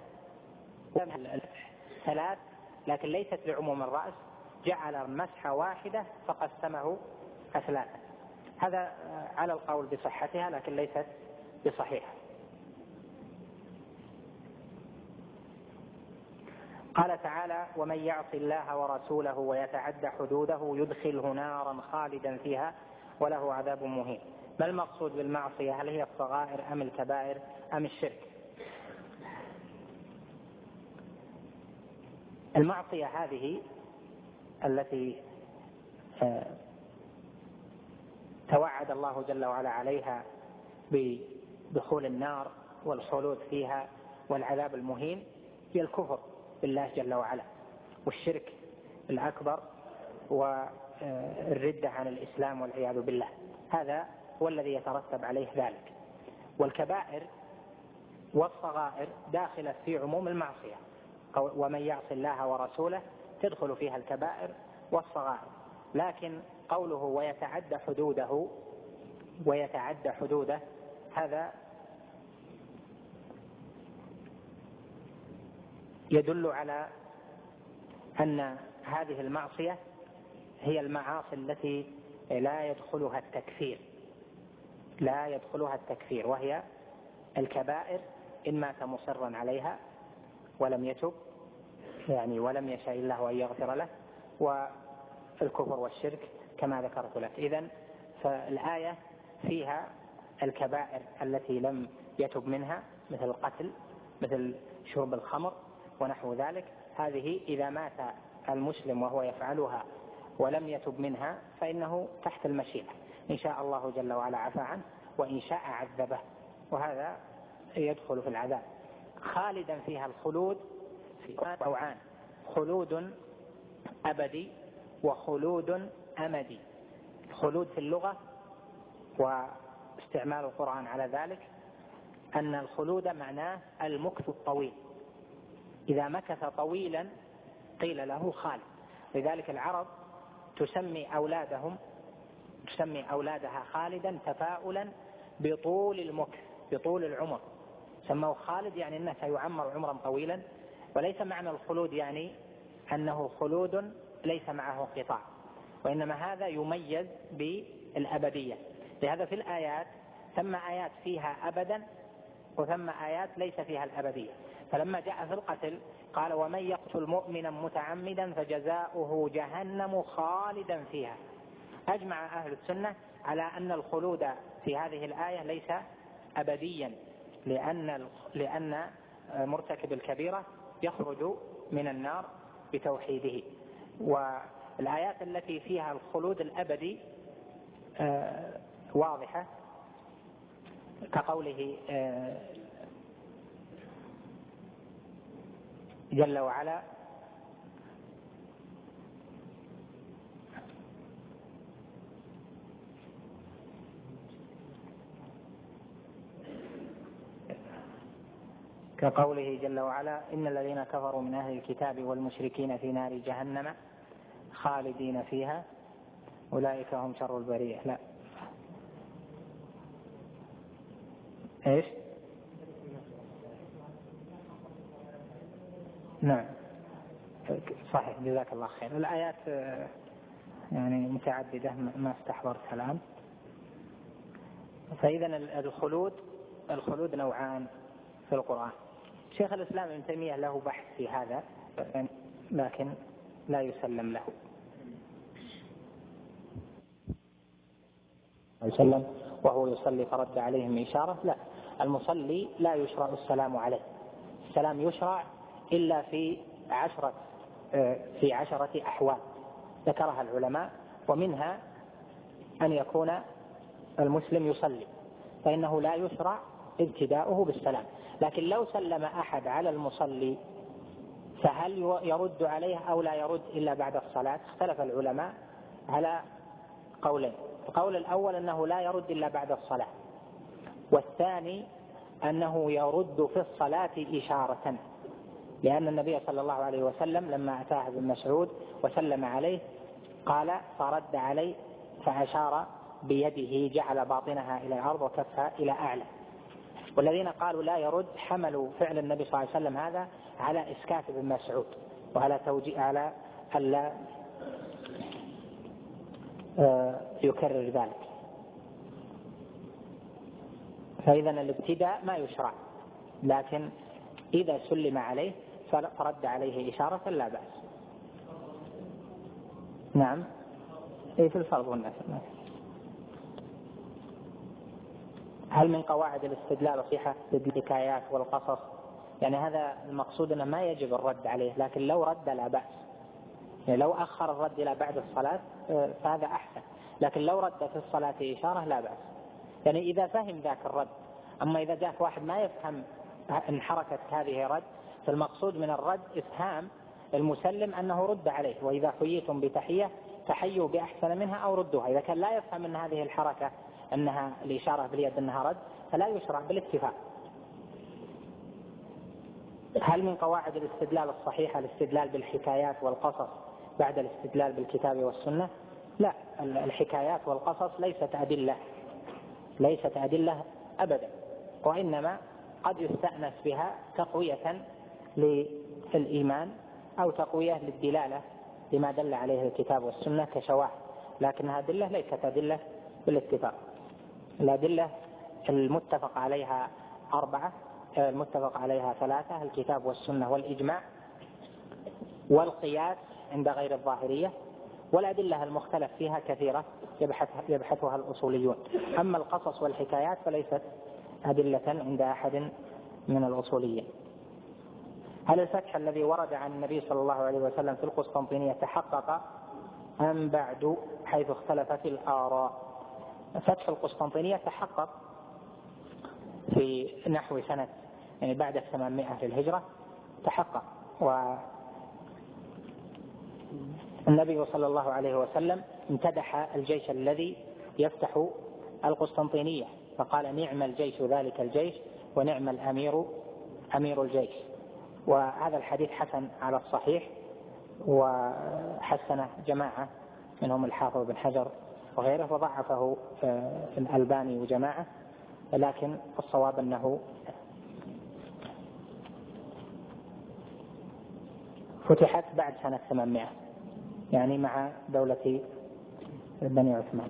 ثلاث، لكن ليست لعموم الرأس، جعل مسحة واحدة فقسمه ثلاثة. هذا على القول بصحتها لكن ليست بصحيحة. قال تعالى: ومن يعص الله ورسوله ويتعد حدوده يدخله نارا خالدا فيها وله عذاب مهين. ما المقصود بالمعصية؟ هل هي الصغائر أم الكبائر أم الشرك؟ المعصية هذه التي توعد الله جل وعلا عليها بدخول النار والخلود فيها والعذاب المهين هي الكفر بالله جل وعلا والشرك الأكبر والردة عن الإسلام والعياذ بالله، هذا هو الذي يترتب عليه ذلك. والكبائر والصغائر داخلة في عموم المعصية، ومن يعص الله ورسوله تدخل فيها الكبائر والصغائر، لكن قوله ويتعدى حدوده ويتعدى حدوده هذا يدل على أن هذه المعصية هي المعاصي التي لا يدخلها التكفير لا يدخلها التكفير وهي الكبائر إن مات مصرا عليها ولم يتب يعني ولم يشاء الله أن يغفر له، والكفر والشرك كما ذكرت لك. إذن فالآية فيها الكبائر التي لم يتب منها مثل القتل مثل شرب الخمر ونحو ذلك، هذه إذا مات المسلم وهو يفعلها ولم يتب منها فإنه تحت المشيئة، إن شاء الله جل وعلا عفى عنه وإن شاء عذبه، وهذا يدخل في العذاب. خالدا فيها الخلود في نوعان: خلود أبدي وخلود أمدي. خلود في اللغة واستعمال القرآن على ذلك أن الخلود معناه المكث الطويل، إذا مكث طويلا قيل له خالد. لذلك العرب تسمي أولادهم تسمي أولادها خالدا تفاؤلا بطول المكث بطول العمر، سموه خالد يعني أنه سيعمر عمرا طويلا، وليس معنى الخلود يعني أنه خلود ليس معه قطاع، وإنما هذا يميز بالأبدية. لهذا في الآيات ثم آيات فيها أبدا وثم آيات ليس فيها الأبدية. فلما جاء في القتل قال ومن يقتل مؤمنا متعمدا فجزاؤه جهنم خالدا فيها. أجمع أهل السنة على أن الخلود في هذه الآية ليس أبديا، لأن لأن مرتكب الكبيرة يخرج من النار بتوحيده. والآيات التي فيها الخلود الأبدي واضحة كقوله جل وعلا كقوله جل وعلا إن الذين كفروا من أهل الكتاب والمشركين في نار جهنم خالدين فيها أولئك هم شر البرية. لا إيش نعم صحيح جزاك الله خير. الآيات يعني متعددة ما استحضرتها الآن. فإذا الخلود الخلود نوعان في القرآن. شيخ الإسلام ابن تيمية له بحث في هذا لكن لا يسلم له يسلم وهو يصلي فرد عليهم إشارة. لا، المصلي لا يشرع السلام عليه، السلام يشرع إلا في عشرة في عشرة أحوال ذكرها العلماء، ومنها أن يكون المسلم يصلي فإنه لا يشرع ابتداؤه بالسلام. لكن لو سلم أحد على المصلي فهل يرد عليه أو لا يرد إلا بعد الصلاة؟ اختلف العلماء على قولين. القول الأول أنه لا يرد إلا بعد الصلاة، والثاني أنه يرد في الصلاة إشارة، لأن النبي صلى الله عليه وسلم لما أتاه ابن مسعود وسلم عليه قال فرد عليه فأشار بيده جعل باطنها إلى الأرض وكفها إلى أعلى. والذين قالوا لا يرد حملوا فعل النبي صلى الله عليه وسلم هذا على إسكات ابن مسعود وعلى توجيه على ألا يكرر ذلك. فإذا الابتداء ما يشرع، لكن إذا سلم عليه فرد عليه إشارة لا بأس. نعم إيه في الفرض والنفل هل من قواعد الاستدلال صحة الحكايات والقصص؟ يعني هذا المقصود أنه ما يجب الرد عليه، لكن لو رد لا بأس، يعني لو أخر الرد إلى بعد الصلاة فهذا أحسن، لكن لو رد في الصلاة إشارة لا بأس، يعني إذا فهم ذاك الرد. أما إذا جاء واحد ما يفهم أن حركة هذه رد، فالمقصود من الرد إفهام المسلم أنه رد عليه، وإذا حييتم بتحية فحيوا بأحسن منها أو ردوها. إذا كان لا يفهم أن هذه الحركة أنها الإشارة باليد أنها رد فلا يشرع بالاتفاق. هل من قواعد الاستدلال الصحيحة الاستدلال بالحكايات والقصص بعد الاستدلال بالكتاب والسنة؟ لا، الحكايات والقصص ليست أدلة ليست أدلة أبدا، وإنما قد يستأنس بها تقوية للإيمان أو تقوية للدلالة لما دل عليه الكتاب والسنة كشواهد، لكنها أدلة ليست أدلة بالاتفاق. الأدلة المتفق عليها أربعة، المتفق عليها ثلاثة: الكتاب والسنة والإجماع والقياس عند غير الظاهرية، والأدلة المختلف فيها كثيرة يبحث يبحثها الأصوليون. أما القصص والحكايات فليست أدلة عند أحد من الأصوليين. هل الفتح الذي ورد عن النبي صلى الله عليه وسلم في القسطنطينية تحقق أم بعد حيث اختلفت الآراء؟ فتح القسطنطينية تحقق في نحو سنة يعني بعد ثمانمائة للهجرة تحقق، والنبي صلى الله عليه وسلم امتدح الجيش الذي يفتح القسطنطينية فقال: نعم الجيش ذلك الجيش ونعم الأمير أمير الجيش. وهذا الحديث حسن على الصحيح، وحسنه جماعة منهم الحافظ بن حجر وغيره، وضعفه الألباني وجماعة، لكن الصواب أنه فتحت بعد سنة ثمانمائة، يعني مع دولة بني عثمان.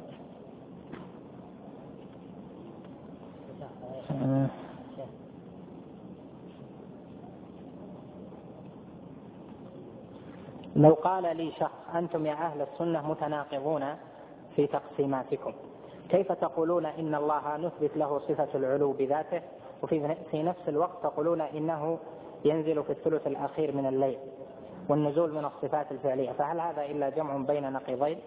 لو قال لي شخص: أنتم يا أهل السنة متناقضون في تقسيماتكم، كيف تقولون إن الله نثبت له صفة العلو بذاته، وفي في نفس الوقت تقولون إنه ينزل في الثلث الأخير من الليل والنزول من الصفات الفعلية، فهل هذا إلا جمع بين نقيضين؟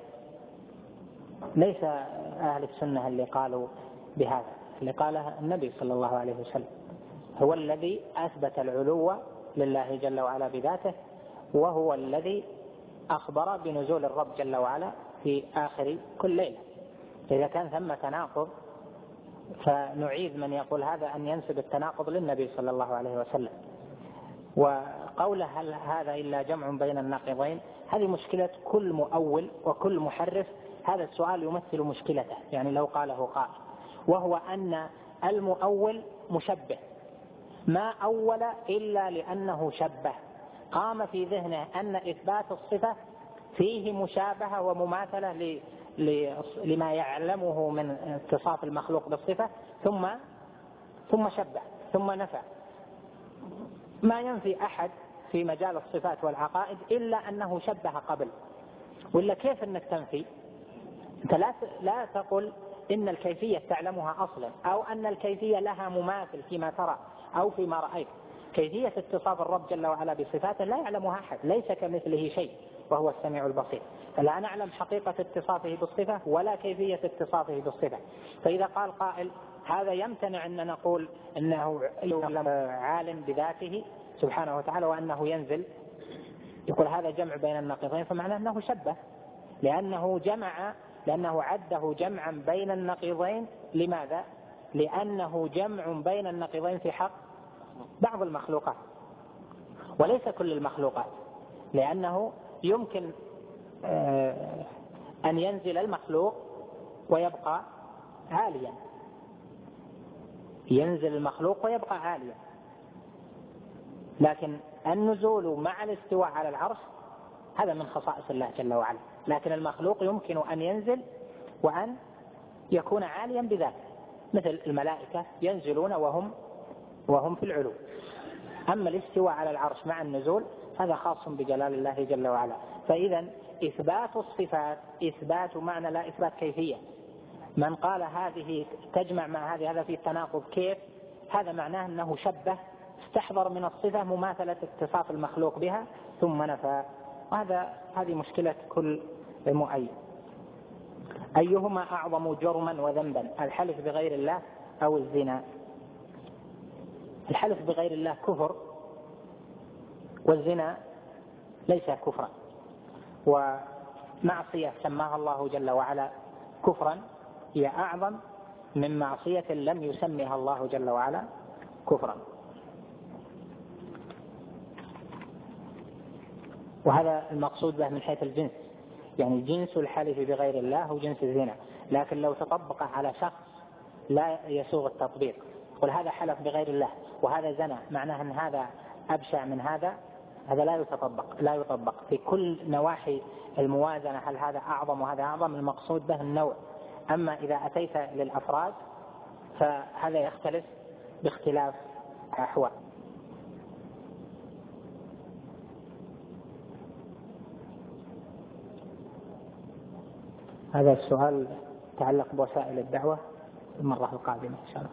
ليس أهل السنة اللي قالوا بهذا، اللي قاله النبي صلى الله عليه وسلم، هو الذي أثبت العلو لله جل وعلا بذاته، وهو الذي أخبر بنزول الرب جل وعلا في آخر كل ليلة. إذا كان ثم تناقض فنعيذ من يقول هذا أن ينسب التناقض للنبي صلى الله عليه وسلم. وقوله هل هذا إلا جمع بين الناقضين، هذه مشكلة كل مؤول وكل محرف. هذا السؤال يمثل مشكلته، يعني لو قاله قائل، وهو أن المؤول مشبه، ما أول إلا لأنه شبه، قام في ذهنه أن إثبات الصفة فيه مشابهة ومماثلة لما يعلمه من اتصاف المخلوق بالصفة، ثم ثم شبه ثم نفى. ما ينفي أحد في مجال الصفات والعقائد إلا أنه شبه قبل، ولا كيف أنك تنفي؟ أنت لا لا تقل إن الكيفية تعلمها أصلا، أو أن الكيفية لها مماثل فيما ترى أو فيما رأيت. كيفية اتصاف الرب جل وعلا بصفاته لا يعلمها أحد، ليس كمثله شيء وهو السميع البصير، فلا نعلم حقيقة اتصافه بالصفة ولا كيفية اتصافه بالصفة. فإذا قال قائل هذا يمتنع أن نقول أنه عالم بذاته سبحانه وتعالى وأنه ينزل، يقول هذا جمع بين النقيضين، فمعناه أنه شبه، لأنه جمع لأنه عده جمعا بين النقيضين. لماذا؟ لأنه جمع بين النقيضين في حق بعض المخلوقات وليس كل المخلوقات، لأنه يمكن أن ينزل المخلوق ويبقى عاليا، ينزل المخلوق ويبقى عاليا، لكن النزول مع الاستواء على العرش هذا من خصائص الله جل وعلا، لكن المخلوق يمكن أن ينزل وأن يكون عاليا بذاته، مثل الملائكة ينزلون وهم وهم في العلو. أما الاستواء على العرش مع النزول هذا خاص بجلال الله جل وعلا. فإذا إثبات الصفات إثبات معنى لا إثبات كيفية، من قال هذه تجمع مع هذه هذا في تناقض كيف؟ هذا معناه أنه شبه، استحضر من الصفة مماثلة اتصاف المخلوق بها ثم نفى، وهذا هذه مشكلة كل مؤيد. أيهما أعظم جرما وذنبا، الحلف بغير الله أو الزنا؟ الحلف بغير الله كفر، والزنا ليس كفرا، ومعصية سماها الله جل وعلا كفرا هي أعظم من معصية لم يسمها الله جل وعلا كفرا. وهذا المقصود به من حيث الجنس، يعني جنس الحلف بغير الله هو جنس الزنا، لكن لو تطبق على شخص لا يسوغ التطبيق، قل هذا حلف بغير الله وهذا زنا، معناه أن هذا أبشع من هذا، هذا لا يتطبق لا يطبق في كل نواحي الموازنة، هل هذا أعظم وهذا أعظم، المقصود به النوع. أما إذا أتيت للأفراد فهذا يختلف باختلاف أحوال. هذا السؤال يتعلق بوسائل الدعوة المرة القادمة إن شاء الله.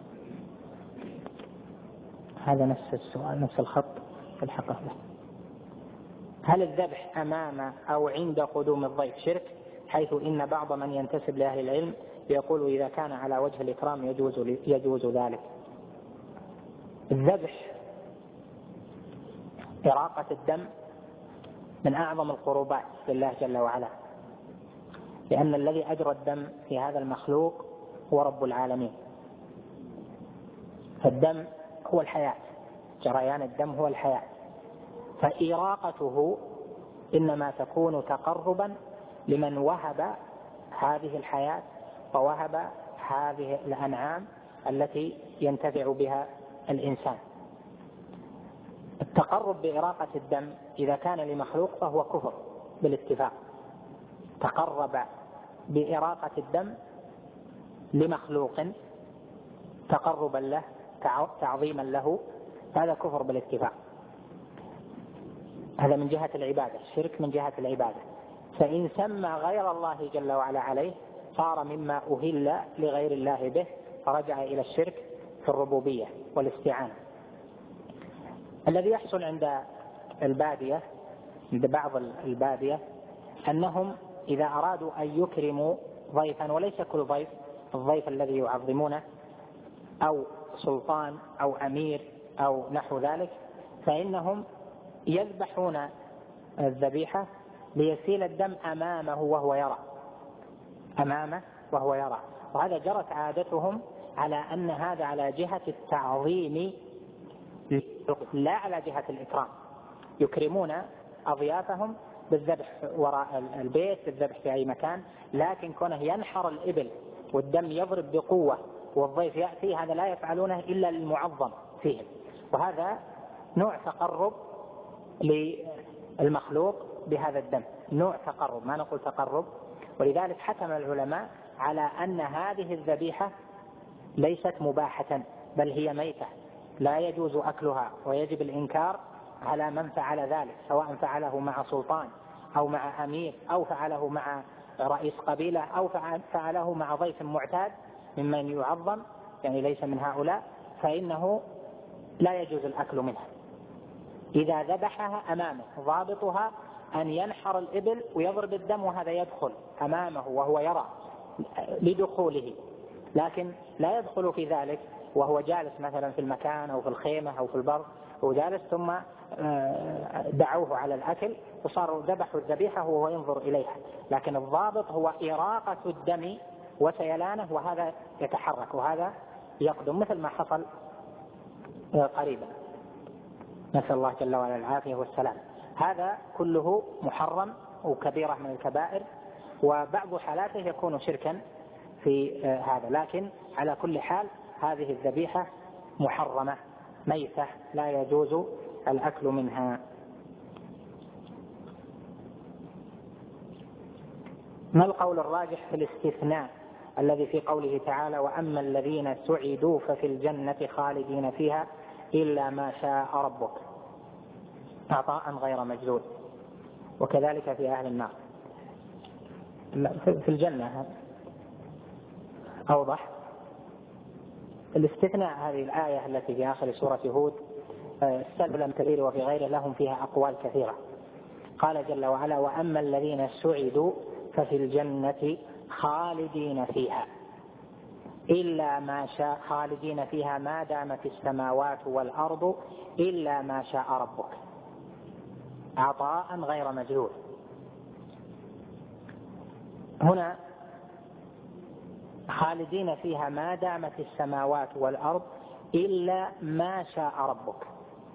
هذا نفس السؤال نفس الخط في الحقيقة. هل الذبح أمام أو عند قدوم الضيف شرك؟ حيث إن بعض من ينتسب لأهل العلم يقول إذا كان على وجه الإكرام يجوز يجوز ذلك. الذبح إراقة الدم من أعظم القربات لله جل وعلا، لأن الذي أجرى الدم في هذا المخلوق هو رب العالمين، فالدم هو الحياة، جريان الدم هو الحياة، فإراقته إنما تكون تقربا لمن وهب هذه الحياة ووهب هذه الأنعام التي ينتفع بها الإنسان. التقرب بإراقة الدم إذا كان لمخلوق فهو كفر بالاتفاق. تقرب بإراقة الدم لمخلوق تقربا له تعظيما له، هذا كفر بالاتفاق. هذا من جهة العبادة، الشرك من جهة العبادة. فإن سمى غير الله جل وعلا عليه صار مما أهل لغير الله به، فرجع إلى الشرك في الربوبية والاستعانة. الذي يحصل عند البادية عند بعض البادية أنهم إذا أرادوا أن يكرموا ضيفا، وليس كل ضيف، الضيف الذي يعظمونه أو سلطان أو أمير أو نحو ذلك، فإنهم يذبحون الذبيحة ليسيل الدم أمامه وهو يرى أمامه وهو يرى وهذا جرت عادتهم على أن هذا على جهة التعظيم لا على جهة الإكرام. يكرمون أضيافهم بالذبح وراء البيت، بالذبح في أي مكان، لكن كونه ينحر الإبل والدم يضرب بقوة والضيف يأتي، هذا لا يفعلونه إلا للمعظم فيهم، وهذا نوع تقرب للمخلوق بهذا الدم، نوع تقرب، ما نقول تقرب. ولذلك حكم العلماء على أن هذه الذبيحة ليست مباحة بل هي ميتة لا يجوز أكلها، ويجب الإنكار على من فعل ذلك، سواء فعله مع سلطان أو مع أمير أو فعله مع رئيس قبيلة أو فعله مع ضيف معتاد ممن يعظم، يعني ليس من هؤلاء، فإنه لا يجوز الأكل منها. إذا ذبحها أمامه ضابطها أن ينحر الإبل ويضرب الدم وهذا يدخل أمامه وهو يرى لدخوله، لكن لا يدخل في ذلك وهو جالس مثلا في المكان أو في الخيمة أو في البر وجالس ثم دعوه على الأكل وصاروا ذبحوا الذبيحة وهو ينظر إليها، لكن الضابط هو إراقة الدم وسيلانه، وهذا يتحرك وهذا يقدم، مثل ما حصل قريبا، نسأل الله جل وعلا العافية والسلام. هذا كله محرم وكبيرة من الكبائر، وبعض حالاته يكون شركا في هذا، لكن على كل حال هذه الذبيحة محرمة ميتة لا يجوز الأكل منها. ما القول الراجح في الاستثناء الذي في قوله تعالى وأما الذين سعدوا ففي الجنة خالدين فيها إلا ما شاء ربك عطاء غير مجذوذ، وكذلك في أهل النار في الجنة أوضح. الاستثناء هذه الآية التي في آخر سورة هود السلب لم كبير وفي غيره لهم فيها أقوال كثيرة. قال جل وعلا: وأما الذين سعدوا ففي الجنة خالدين فيها إلا ما شاء خالدين فيها ما دامت السماوات والأرض إلا ما شاء ربك عطاء غير مجذور. هنا خالدين فيها ما دامت السماوات والأرض إلا ما شاء ربك.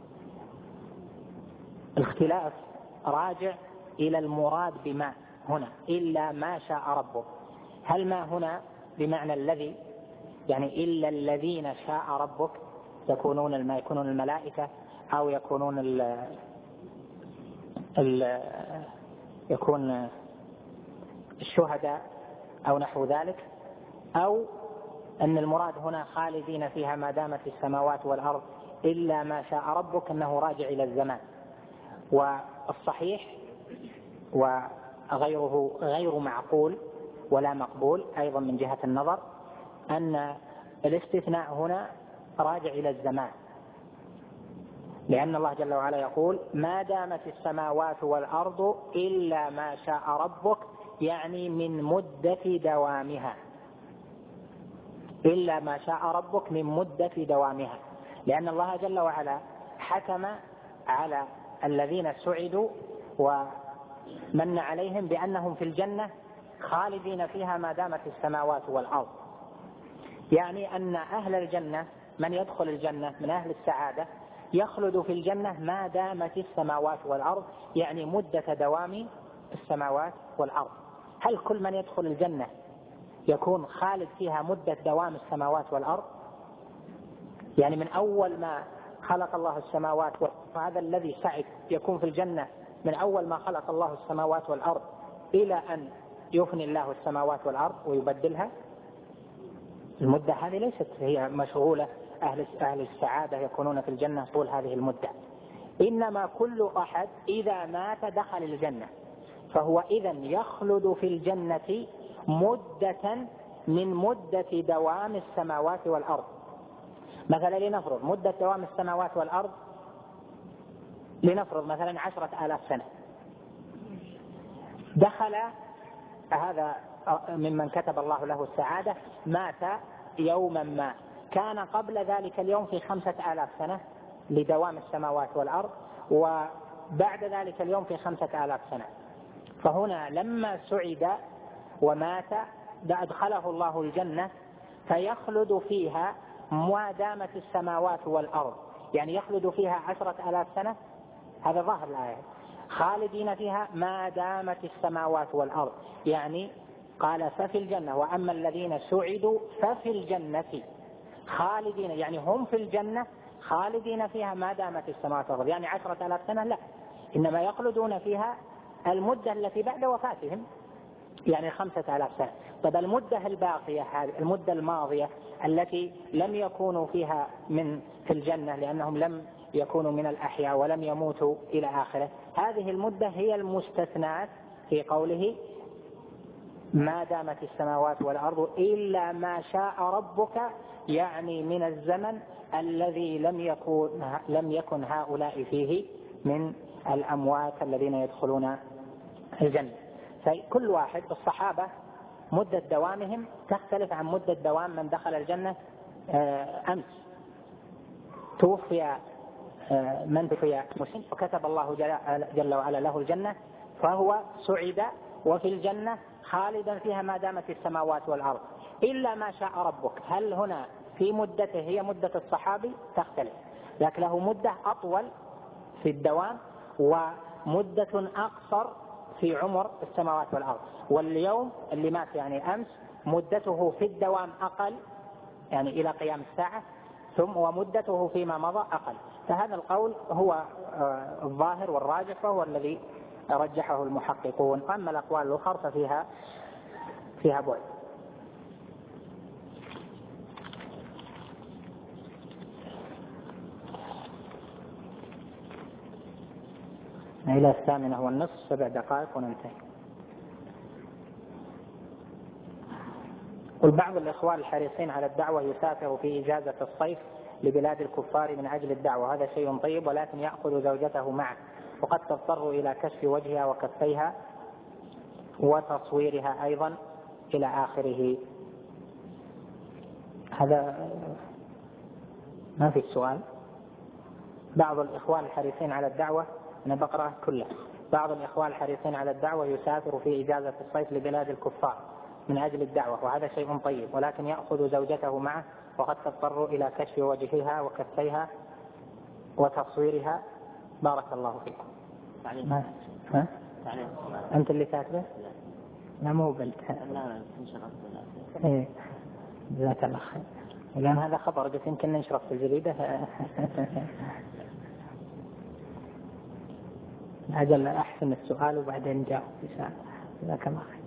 الاختلاف راجع إلى المراد بما هنا إلا ما شاء ربك. هل ما هنا بمعنى الذي، يعني إلا الذين شاء ربك يكونون ما يكونون الملائكة أو يكونون ال ال يكون الشهداء أو نحو ذلك، أو أن المراد هنا خالدين فيها ما دامت السماوات والأرض إلا ما شاء ربك أنه راجع إلى الزمان. والصحيح وغيره غير معقول ولا مقبول أيضا من جهة النظر أن الاستثناء هنا راجع إلى الزمان، لأن الله جل وعلا يقول: ما دامت السماوات والأرض إلا ما شاء ربك، يعني من مدة دوامها، إلا ما شاء ربك من مدة دوامها، لأن الله جل وعلا حكم على الذين سعدوا ومن عليهم بأنهم في الجنة خالدين فيها ما دامت السماوات والأرض، يعني أن أهل الجنة من يدخل الجنة من أهل السعادة يخلد في الجنة ما دامت السماوات والأرض، يعني مدة دوام السماوات والأرض. هل كل من يدخل الجنة يكون خالد فيها مدة دوام السماوات والأرض؟ يعني من أول ما خلق الله السماوات والأرض، هذا الذي سعد يكون في الجنة من أول ما خلق الله السماوات والأرض إلى أن يفني الله السماوات والأرض ويبدلها؟ المدة هذه ليست هي مشغولة. أهل أهل السعادة يكونون في الجنة طول هذه المدة، إنما كل أحد إذا مات دخل الجنة، فهو إذن يخلد في الجنة مدة من مدة دوام السماوات والأرض. مثلا لنفرض مدة دوام السماوات والأرض لنفرض مثلا عشرة آلاف سنة، دخل هذا ممن كتب الله له السعادة مات يوما ما كان قبل ذلك اليوم في خمسة آلاف سنة لدوام السماوات والأرض، وبعد ذلك اليوم في خمسة آلاف سنة. فهنا لما سعد ومات أدخله الله الجنة فيخلد فيها ما دامت السماوات والأرض، يعني يخلد فيها عشرة آلاف سنة. هذا ظاهر الآية، خالدين فيها ما دامت السماوات والأرض، يعني قال ففي الجنة وأما الذين سعدوا ففي الجنة خالدين، يعني هم في الجنة خالدين فيها ما دامت السماوات والأرض، يعني عشرة آلاف سنة لا، إنما يخلدون فيها المدة التي بعد وفاتهم، يعني خمسة آلاف سنة. طب المدة الباقية هذه المدة الماضية التي لم يكونوا فيها من في الجنة لأنهم لم يكونوا من الأحياء ولم يموتوا إلى آخره، هذه المدة هي المستثنات في قوله ما دامت السماوات والأرض إلا ما شاء ربك، يعني من الزمن الذي لم يكن لم يكن هؤلاء فيه من الأموات الذين يدخلون الجنة. فكل واحد الصحابة مدة دوامهم تختلف عن مدة دوام من دخل الجنة أمس. توفي من توفي مسلم وكتب الله جل وعلا له الجنة فهو سعد وفي الجنة خالدا فيها ما دامت السماوات والأرض إلا ما شاء ربك. هل هنا في مدته هي مدة الصحابي؟ تختلف، لكن له مدة أطول في الدوام ومدة أقصر في عمر السماوات والأرض. واليوم اللي مات يعني أمس مدته في الدوام أقل، يعني إلى قيام الساعة، ثم ومدته فيما مضى أقل. فهذا القول هو الظاهر والراجح وهو الذي رجحه المحققون. أما الأقوال الأخرى ففيها فيها بعد. إلى الثامنة والنصف سبع دقائق وننتهي. والبعض الإخوان الحريصين على الدعوة يسافر في إجازة الصيف لبلاد الكفار من أجل الدعوة، هذا شيء طيب، ولكن يأخذ زوجته معه وقد تضطر إلى كشف وجهها وكفيها وتصويرها أيضا إلى آخره. هذا ما في السؤال. بعض الإخوان الحريصين على الدعوة، أنا بقرأ كله، بعض الإخوان الحريصين على الدعوة يسافر في إجازة الصيف لبلاد الكفار من أجل الدعوة، وهذا شيء طيب، ولكن يأخذ زوجته معه وقد تضطر إلى كشف وجهها وكفيها وتصويرها. بارك الله فيكم. ما ها؟ أنت اللي كاتبه؟ لا مو بلد. لا إيه جزاك الله خير. لأن هذا خبر قلت يمكن ننشره في الجريدة. أجل أحسن السؤال وبعدين جاوب إن شاء الله. جزاك الله خير.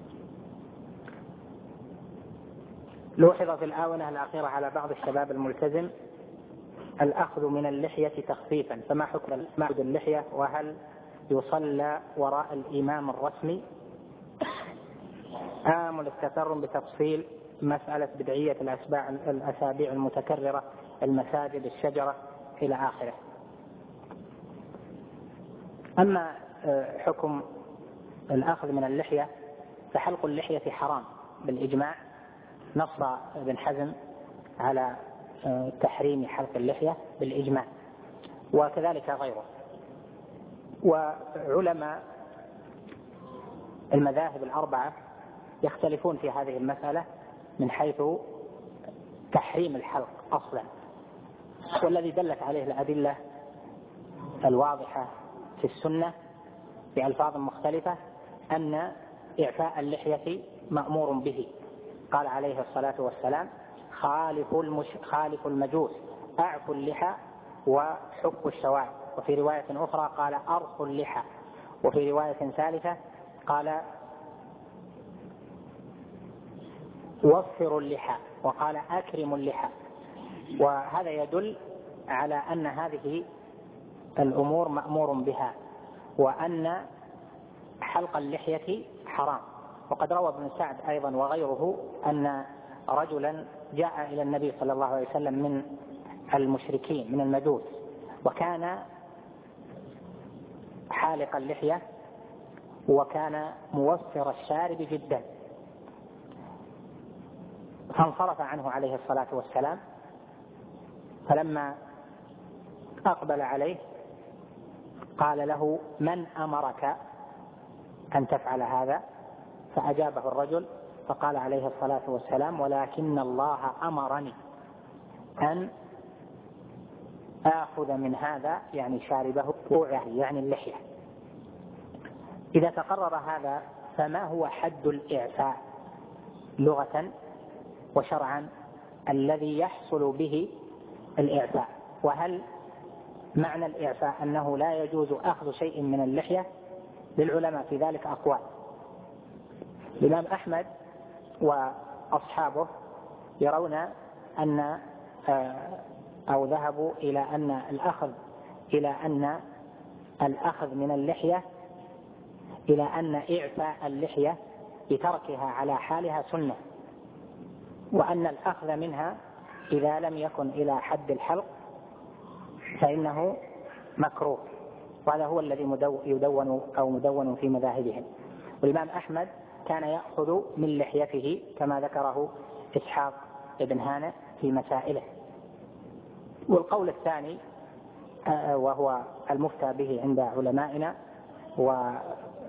لوحظ في الآونة الأخيرة على بعض الشباب الملتزم الأخذ من اللحية تخفيفا، فما حكم أخذ اللحية؟ وهل يصلى وراء الإمام الرسمي؟ آمل التكرم بتفصيل مسألة بدعية الأسباع الأسابيع المتكررة، المساجد، الشجرة إلى آخره. أما حكم الأخذ من اللحية فحلق اللحية حرام بالإجماع، نص ابن حزم على تحريم حلق اللحية بالإجماع، وكذلك غيره. وعلماء المذاهب الأربعة يختلفون في هذه المسألة من حيث تحريم الحلق أصلا، والذي دلت عليه الأدلة الواضحة في السنة بألفاظ مختلفة أن إعفاء اللحية مأمور به. قال عليه الصلاة والسلام: خالفوا المش... خالف المجوس أعفوا اللحى وحكوا الشوارب. وفي رواية أخرى قال أرخوا اللحى. وفي رواية ثالثة قال وفروا اللحى، وقال أكرموا اللحى. وهذا يدل على أن هذه الأمور مأمور بها، وأن حلق اللحية حرام. وقد روى ابن سعد أيضا وغيره أن رجلا جاء إلى النبي صلى الله عليه وسلم من المشركين من المجوس، وكان حالق اللحية وكان موفر الشارب جدا، فانصرف عنه عليه الصلاة والسلام. فلما أقبل عليه قال له: من أمرك أن تفعل هذا؟ فأجابه الرجل فقال عليه الصلاة والسلام: ولكن الله أمرني أن آخذ من هذا، يعني شاربه، يعني اللحية. إذا تقرر هذا فما هو حد الإعفاء لغة وشرعا الذي يحصل به الإعفاء؟ وهل معنى الإعفاء أنه لا يجوز أخذ شيء من اللحية؟ للعلماء في ذلك أقوال. الإمام أحمد وأصحابه يرون أن أو ذهبوا إلى أن الأخذ إلى أن الأخذ من اللحية إلى أن إعفاء اللحية بتركها على حالها سنة، وأن الأخذ منها إذا لم يكن إلى حد الحلق فإنه مكروه. وهذا هو الذي يدون أو مدون في مذاهبهم. والإمام أحمد كان يأخذ من لحيته كما ذكره إسحاق بن هانئ في مسائله. والقول الثاني وهو المفتى به عند علمائنا وذلك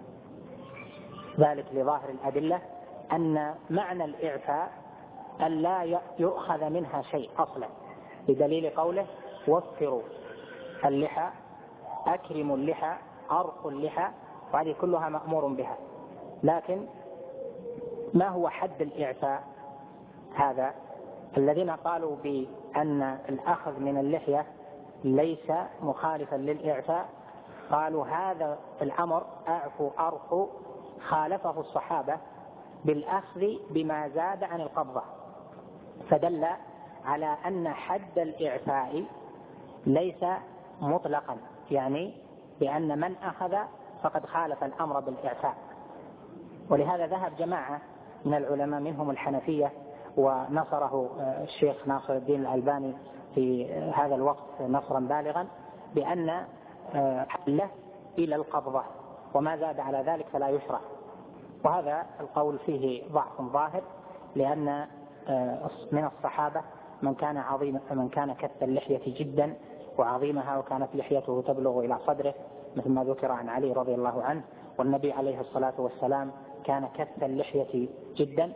لظاهر الأدلة أن معنى الإعفاء أن لا يؤخذ منها شيء أصلا، بدليل قوله: وفروا اللحى، أكرموا اللحى، أرخوا اللحى، وهذه كلها مأمور بها. لكن ما هو حد الإعفاء هذا؟ الذين قالوا بأن الأخذ من اللحية ليس مخالفا للإعفاء قالوا هذا الأمر أعفوا أرخوا خالفه الصحابة بالأخذ بما زاد عن القبضة، فدل على أن حد الإعفاء ليس مطلقا، يعني بأن من أخذ فقد خالف الأمر بالإعفاء. ولهذا ذهب جماعة من العلماء منهم الحنفية، ونصره الشيخ ناصر الدين الألباني في هذا الوقت نصرا بالغا، بأن حله إلى القبضة، وما زاد على ذلك فلا يشرع. وهذا القول فيه ضعف ظاهر، لأن من الصحابة من كان عظيم من كان كث اللحية جدا وعظيمها، وكانت لحيته تبلغ إلى صدره مثل ما ذكر عن علي رضي الله عنه، والنبي عليه الصلاة والسلام كان كث اللحية جدا،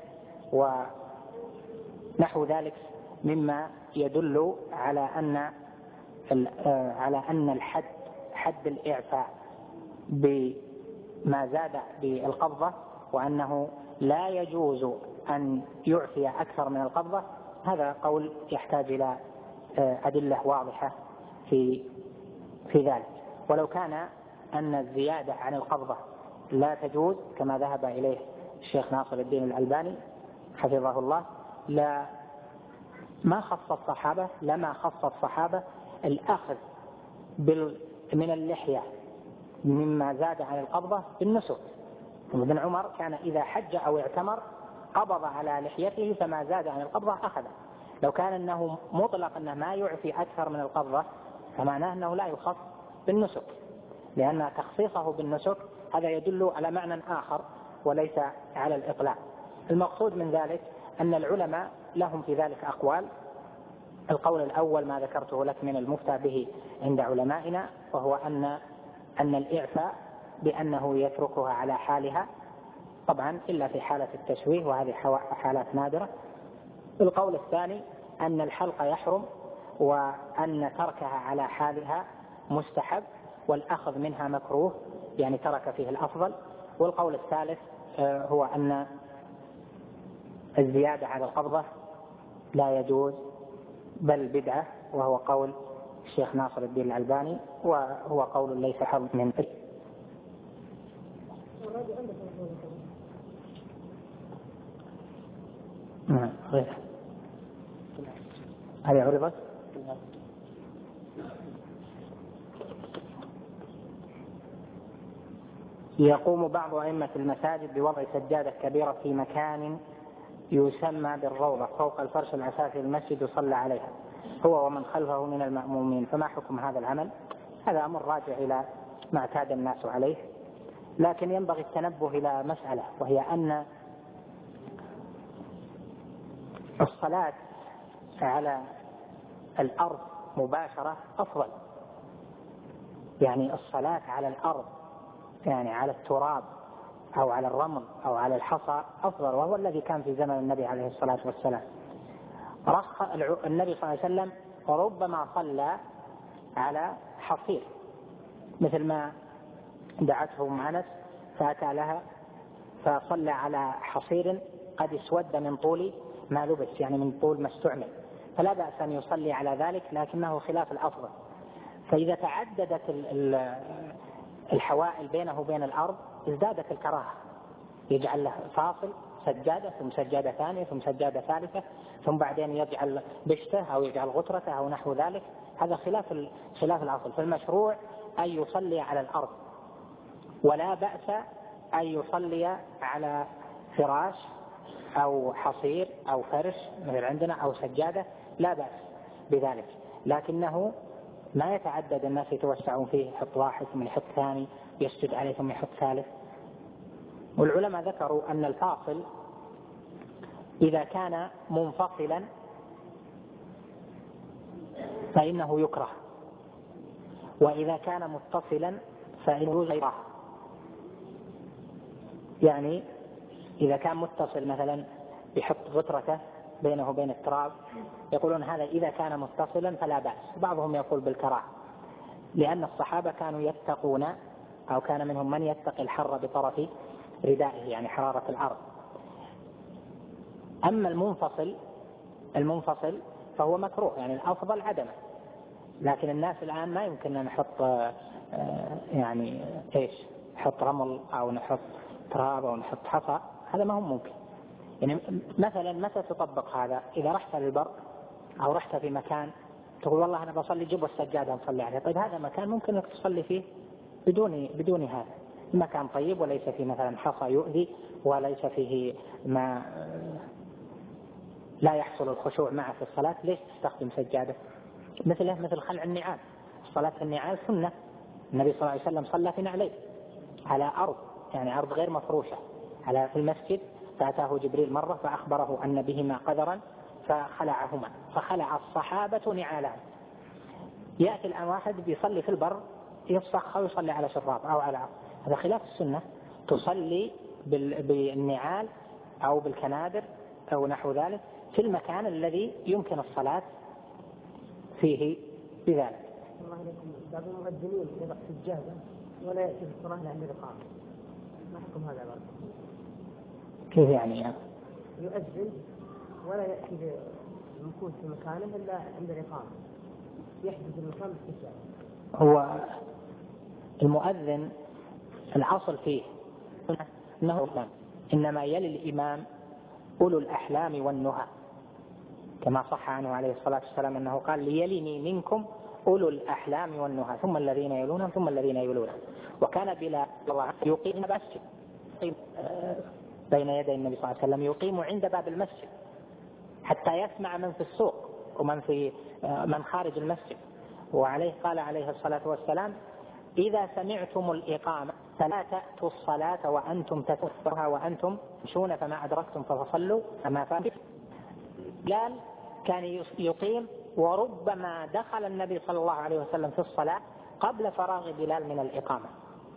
ونحو ذلك مما يدل على أن على أن الحد حد الإعفاء بما زاد بالقبضة، وأنه لا يجوز أن يعفي أكثر من القبضة. هذا قول يحتاج إلى أدلة واضحة في في ذلك. ولو كان أن الزيادة عن القبضة لا تجوز كما ذهب إليه الشيخ ناصر الدين الألباني حفظه الله، لا ما خص الصحابة لما خص الصحابة الأخذ من اللحية مما زاد عن القبضة بالنسك. ابن عمر كان إذا حج أو اعتمر قبض على لحيته، فما زاد عن القبضة أخذه. لو كان أنه مطلق أنه ما يعفي أكثر من القبضة، فمعناه أنه لا يخص بالنسك، لأن تخصيصه بالنسك هذا يدل على معنى آخر وليس على الإطلاق. المقصود من ذلك أن العلماء لهم في ذلك أقوال. القول الأول ما ذكرته لك من المفتى به عند علمائنا، وهو أن أن الإعفاء بأنه يتركها على حالها، طبعا إلا في حالة التشويه، وهذه حالات نادرة. القول الثاني أن الحلق يحرم، وأن تركها على حالها مستحب، والأخذ منها مكروه، يعني ترك فيه الأفضل. والقول الثالث هو أن الزيادة على القبضة لا يجوز بل بدعة، وهو قول الشيخ ناصر الدين الألباني، وهو قول ليس حظ من نعم غير هذه عرضت. يقوم بعض أئمة المساجد بوضع سجادة كبيرة في مكان يسمى بالروضة فوق الفرش الأساسي للمسجد يصلى عليها هو ومن خلفه من المأمومين، فما حكم هذا العمل؟ هذا أمر راجع إلى ما اعتاد الناس عليه، لكن ينبغي التنبه إلى مسألة، وهي أن الصلاة على الأرض مباشرة أفضل. يعني الصلاة على الأرض، يعني على التراب أو على الرمل أو على الحصى أفضل، وهو الذي كان في زمن النبي عليه الصلاة والسلام. رخ النبي صلى الله عليه وسلم وربما صلى على حصير، مثل ما دعته أم أنس فأتى لها فصلى على حصير قد اسود من طول ما لبس، يعني من طول ما استعمل، فلا بأس أن يصلي على ذلك، لكنه خلاف الأفضل. فإذا تعددت الحوائل بينه وبين الأرض ازدادت الكراهة، يجعل له فاصل سجادة ثم سجادة ثانية ثم سجادة ثالثة، ثم بعدين يجعل بشته أو يجعل غترته أو نحو ذلك. هذا خلاف خلاف الأصل. فالمشروع أن يصلي على الأرض، ولا بأس أن يصلي على فراش أو حصير أو فرش مثل عندنا أو سجادة، لا بأس بذلك، لكنه ما يتعدد الناس يتوسعون فيه، يحط واحد ثم يحط ثاني يسجد عليه ثم يحط ثالث. والعلماء ذكروا أن الفاصل إذا كان منفصلا فإنه يكره، وإذا كان متصلا فإنه يكره. يعني إذا كان متصل مثلا يحط غترته بينه وبين التراب، يقولون هذا إذا كان متصلا فلا بأس. بعضهم يقول بالكراهة، لأن الصحابة كانوا يتقون، أو كان منهم من يتقي الحر بطرف ردائه، يعني حرارة الأرض. أما المنفصل المنفصل فهو مكروه، يعني الأفضل عدمه، لكن الناس الآن ما يمكن أن نحط يعني إيش نحط رمل أو نحط تراب أو نحط حصى، هذا ما هو ممكن. يعني مثلا متى تطبق هذا؟ إذا رحت للبر أو رحت في مكان تقول والله أنا بصلي جيب السجادة نصلي عليها، طيب هذا مكان ممكن أنك تصلي فيه بدون بدون هذا، المكان طيب وليس فيه مثلا حصى يؤذي وليس فيه ما لا يحصل الخشوع معه في الصلاة، ليش تستخدم سجادة؟ مثله مثل خلع النعال، الصلاة في النعال سنة، النبي صلى الله عليه وسلم صلى في نعلين على أرض، يعني أرض غير مفروشة على في المسجد، فأتاه جبريل مرة فأخبره أن بهما قدرا فخلعهما، فخلع الصحابة نعالهم. يأتي الآن واحد بيصلي في البر يفسخ أو يصلي على شراب أو على عرض، هذا خلاف السنة، تصلي بالنعال أو بالكنادر أو نحو ذلك في المكان الذي يمكن الصلاة فيه بذلك. الله عليكم، بعض المؤذنين يضع سجادة ولا يأتي في الصلاة عند الإقامة، ما حكم هذا الأمر؟ كيف يعني؟ يعني يؤذن ولا يأتي المكوث في مكانه إلا عند الإقامة، يحدث المكان بالسجادة. هو المؤذن الأصل فيه أنه إنما يلي الإمام أولو الأحلام والنهى، كما صح عنه عليه الصلاة والسلام أنه قال ليلني منكم أولو الأحلام والنهى ثم الذين يلونهم ثم الذين يلونهم. وكان بلا يقيم بس بين يدي النبي صلى الله عليه وسلم، يقيم عند باب المسجد حتى يسمع من في السوق ومن في من خارج المسجد. وعليه قال عليه الصلاة والسلام إذا سمعتم الإقامة فلا تأتوا الصلاة وأنتم تتفرها وأنتم تمشون فما أدركتم فصلوا أما فاتكم. بلال كان يقيم، وربما دخل النبي صلى الله عليه وسلم في الصلاة قبل فراغ بلال من الإقامة،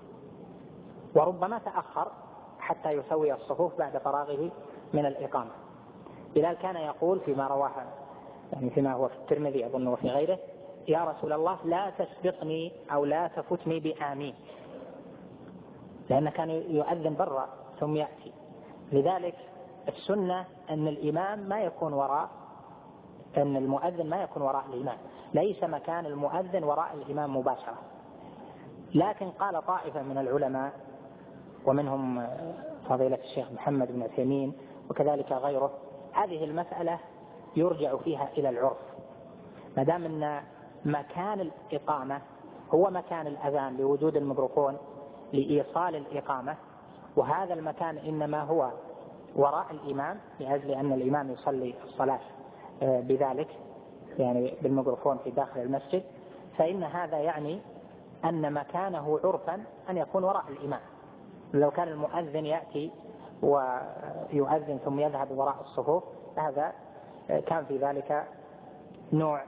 وربما تأخر حتى يسوي الصفوف بعد فراغه من الإقامة. بلال كان يقول فيما رواه يعني فيما هو في الترمذي أظن وفي غيره: يا رسول الله لا تسبقني أو لا تفتني بآمين، لأنه كان يؤذن برا ثم يأتي. لذلك السنة أن الإمام ما يكون وراء، أن المؤذن ما يكون وراء الإمام، ليس مكان المؤذن وراء الإمام مباشرة. لكن قال طائفة من العلماء ومنهم فضيلة الشيخ محمد بن عثيمين وكذلك غيره، هذه المسألة يرجع فيها إلى العرف، ما دام أن مكان الإقامة هو مكان الأذان لوجود الميكروفون لإيصال الإقامة، وهذا المكان إنما هو وراء الإمام لأجل أن الإمام يصلي الصلاة بذلك يعني بالميكروفون في داخل المسجد، فإن هذا يعني أن مكانه عرفا أن يكون وراء الإمام. لو كان المؤذن يأتي ويؤذن ثم يذهب وراء الصفوف هذا كان في ذلك نوع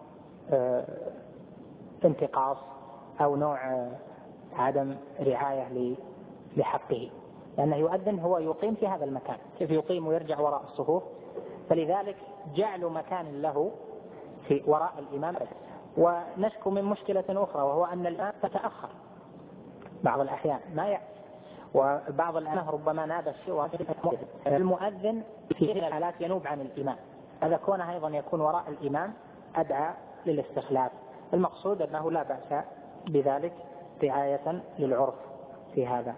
انتقاص أو نوع عدم رعاية لحقه، لأنه يؤذن هو يقيم في هذا المكان، كيف يقيم ويرجع وراء الصفوف؟ فلذلك جعل مكان له في وراء الإمام. ونشكو من مشكلة أخرى، وهو أن الإمام تتأخر بعض الأحيان ما يأتي، وبعض الأحيان ربما ناب الشيء المؤذن في هذه الحالات ينوب عن الإمام، هذا كونه أيضا يكون وراء الإمام أدعى للاستخلاف. المقصود أنه لا بأس بذلك رعاية للعرف في هذا.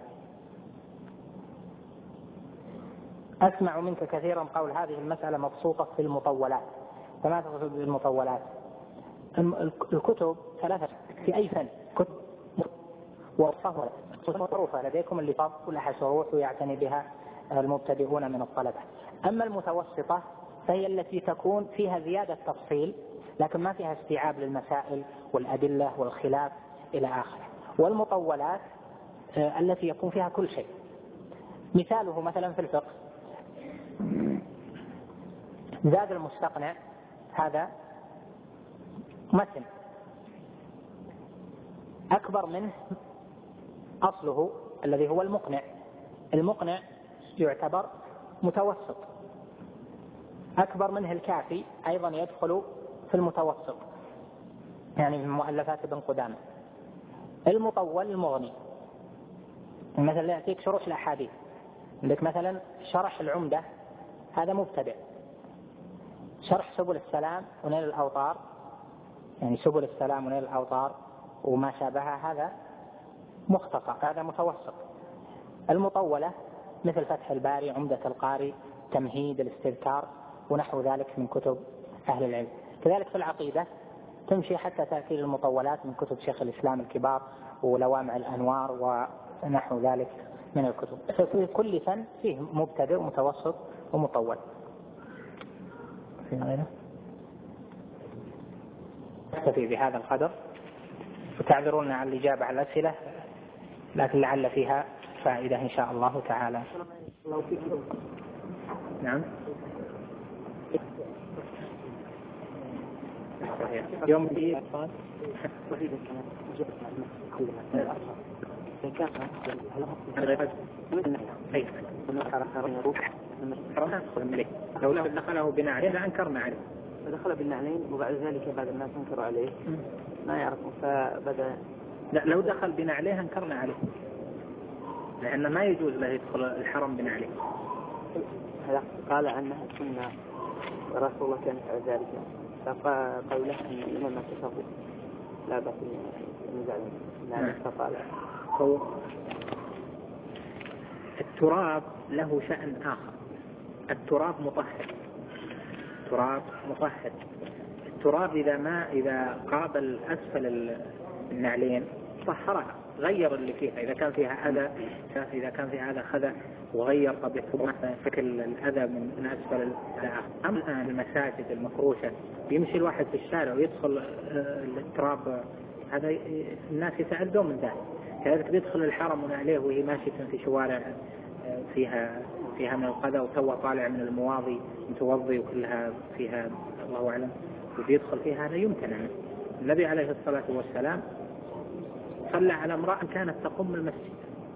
أسمع منك كثيرا قول هذه المسألة مبسوطة في المطولات، فما تقصد بالمطولات؟ الكتب ثلاثة في أي فن، كتب وصفة معروفة لديكم اللي لها شروح ويعتني بها المبتدئون من الطلبة. أما المتوسطة فهي التي تكون فيها زيادة تفصيل لكن ما فيها استيعاب للمسائل والأدلة والخلاف إلى آخره. والمطولات التي يكون فيها كل شيء، مثاله مثلا في الفقه زاد المستقنع، هذا متن أكبر منه أصله الذي هو المقنع. المقنع يعتبر متوسط، أكبر منه الكافي أيضا يدخل في المتوسط، يعني من مؤلفات ابن قدامة. المطول المغني، مثلا يأتيك شروح الأحاديث، عندك مثلا شرح العمدة هذا مبتدئ، شرح سبل السلام ونيل الأوطار، يعني سبل السلام ونيل الأوطار وما شابهها هذا مختصر، هذا متوسط. المطولة مثل فتح الباري، عمدة القاري، تمهيد، الاستذكار ونحو ذلك من كتب أهل العلم. كذلك في العقيدة تمشي حتى تأتي المطولات من كتب شيخ الإسلام الكبار ولوامع الأنوار ونحو ذلك من الكتب. في كل فن فيه مبتدئ ومتوسط ومطول. في غيره؟ نكتفي بهذا القدر، وتعذرون عن الإجابة على الأسئلة، لكن لعل فيها فائدة إن شاء الله تعالى. نعم. يوم دي لو لو دخله بنعلين لأنكرنا عليه. فدخل بالنعلين وبعد ذلك بعد الناس انكروا عليه ما يعرفون فبدأ. لا، لو دخل بنعليه انكرنا عليه، لأن ما يجوز له يدخل الحرم بنعليه. قال عنها سنة ورسول الله كان على ذلك، فقالوا له أن الإمام التصرف لا بأس نزعل لأن استطال. التراب له شأن آخر. التراب مطهر، التراب مطهر. التراب إذا ما إذا قابل أسفل النعلين طهرها، غير اللي فيها. إذا كان فيها أذى، إذا كان فيها أذى خذ وغير طبيعة شكل الأذى من أسفل الأذى. أما الآن المساجد المفروشة يمشي الواحد في الشارع ويدخل التراب، هذا الناس يتعذون من ذلك. كذلك بيدخل الحرم ونعليه وهي ماشية في شوارع فيها فيها من القذى وتوه طالع من المواضي متوضي وكلها فيها الله أعلم، وبيدخل فيها، هذا يمكن عنه. النبي عليه الصلاة والسلام صلى على امرأة كانت تقوم المسجد،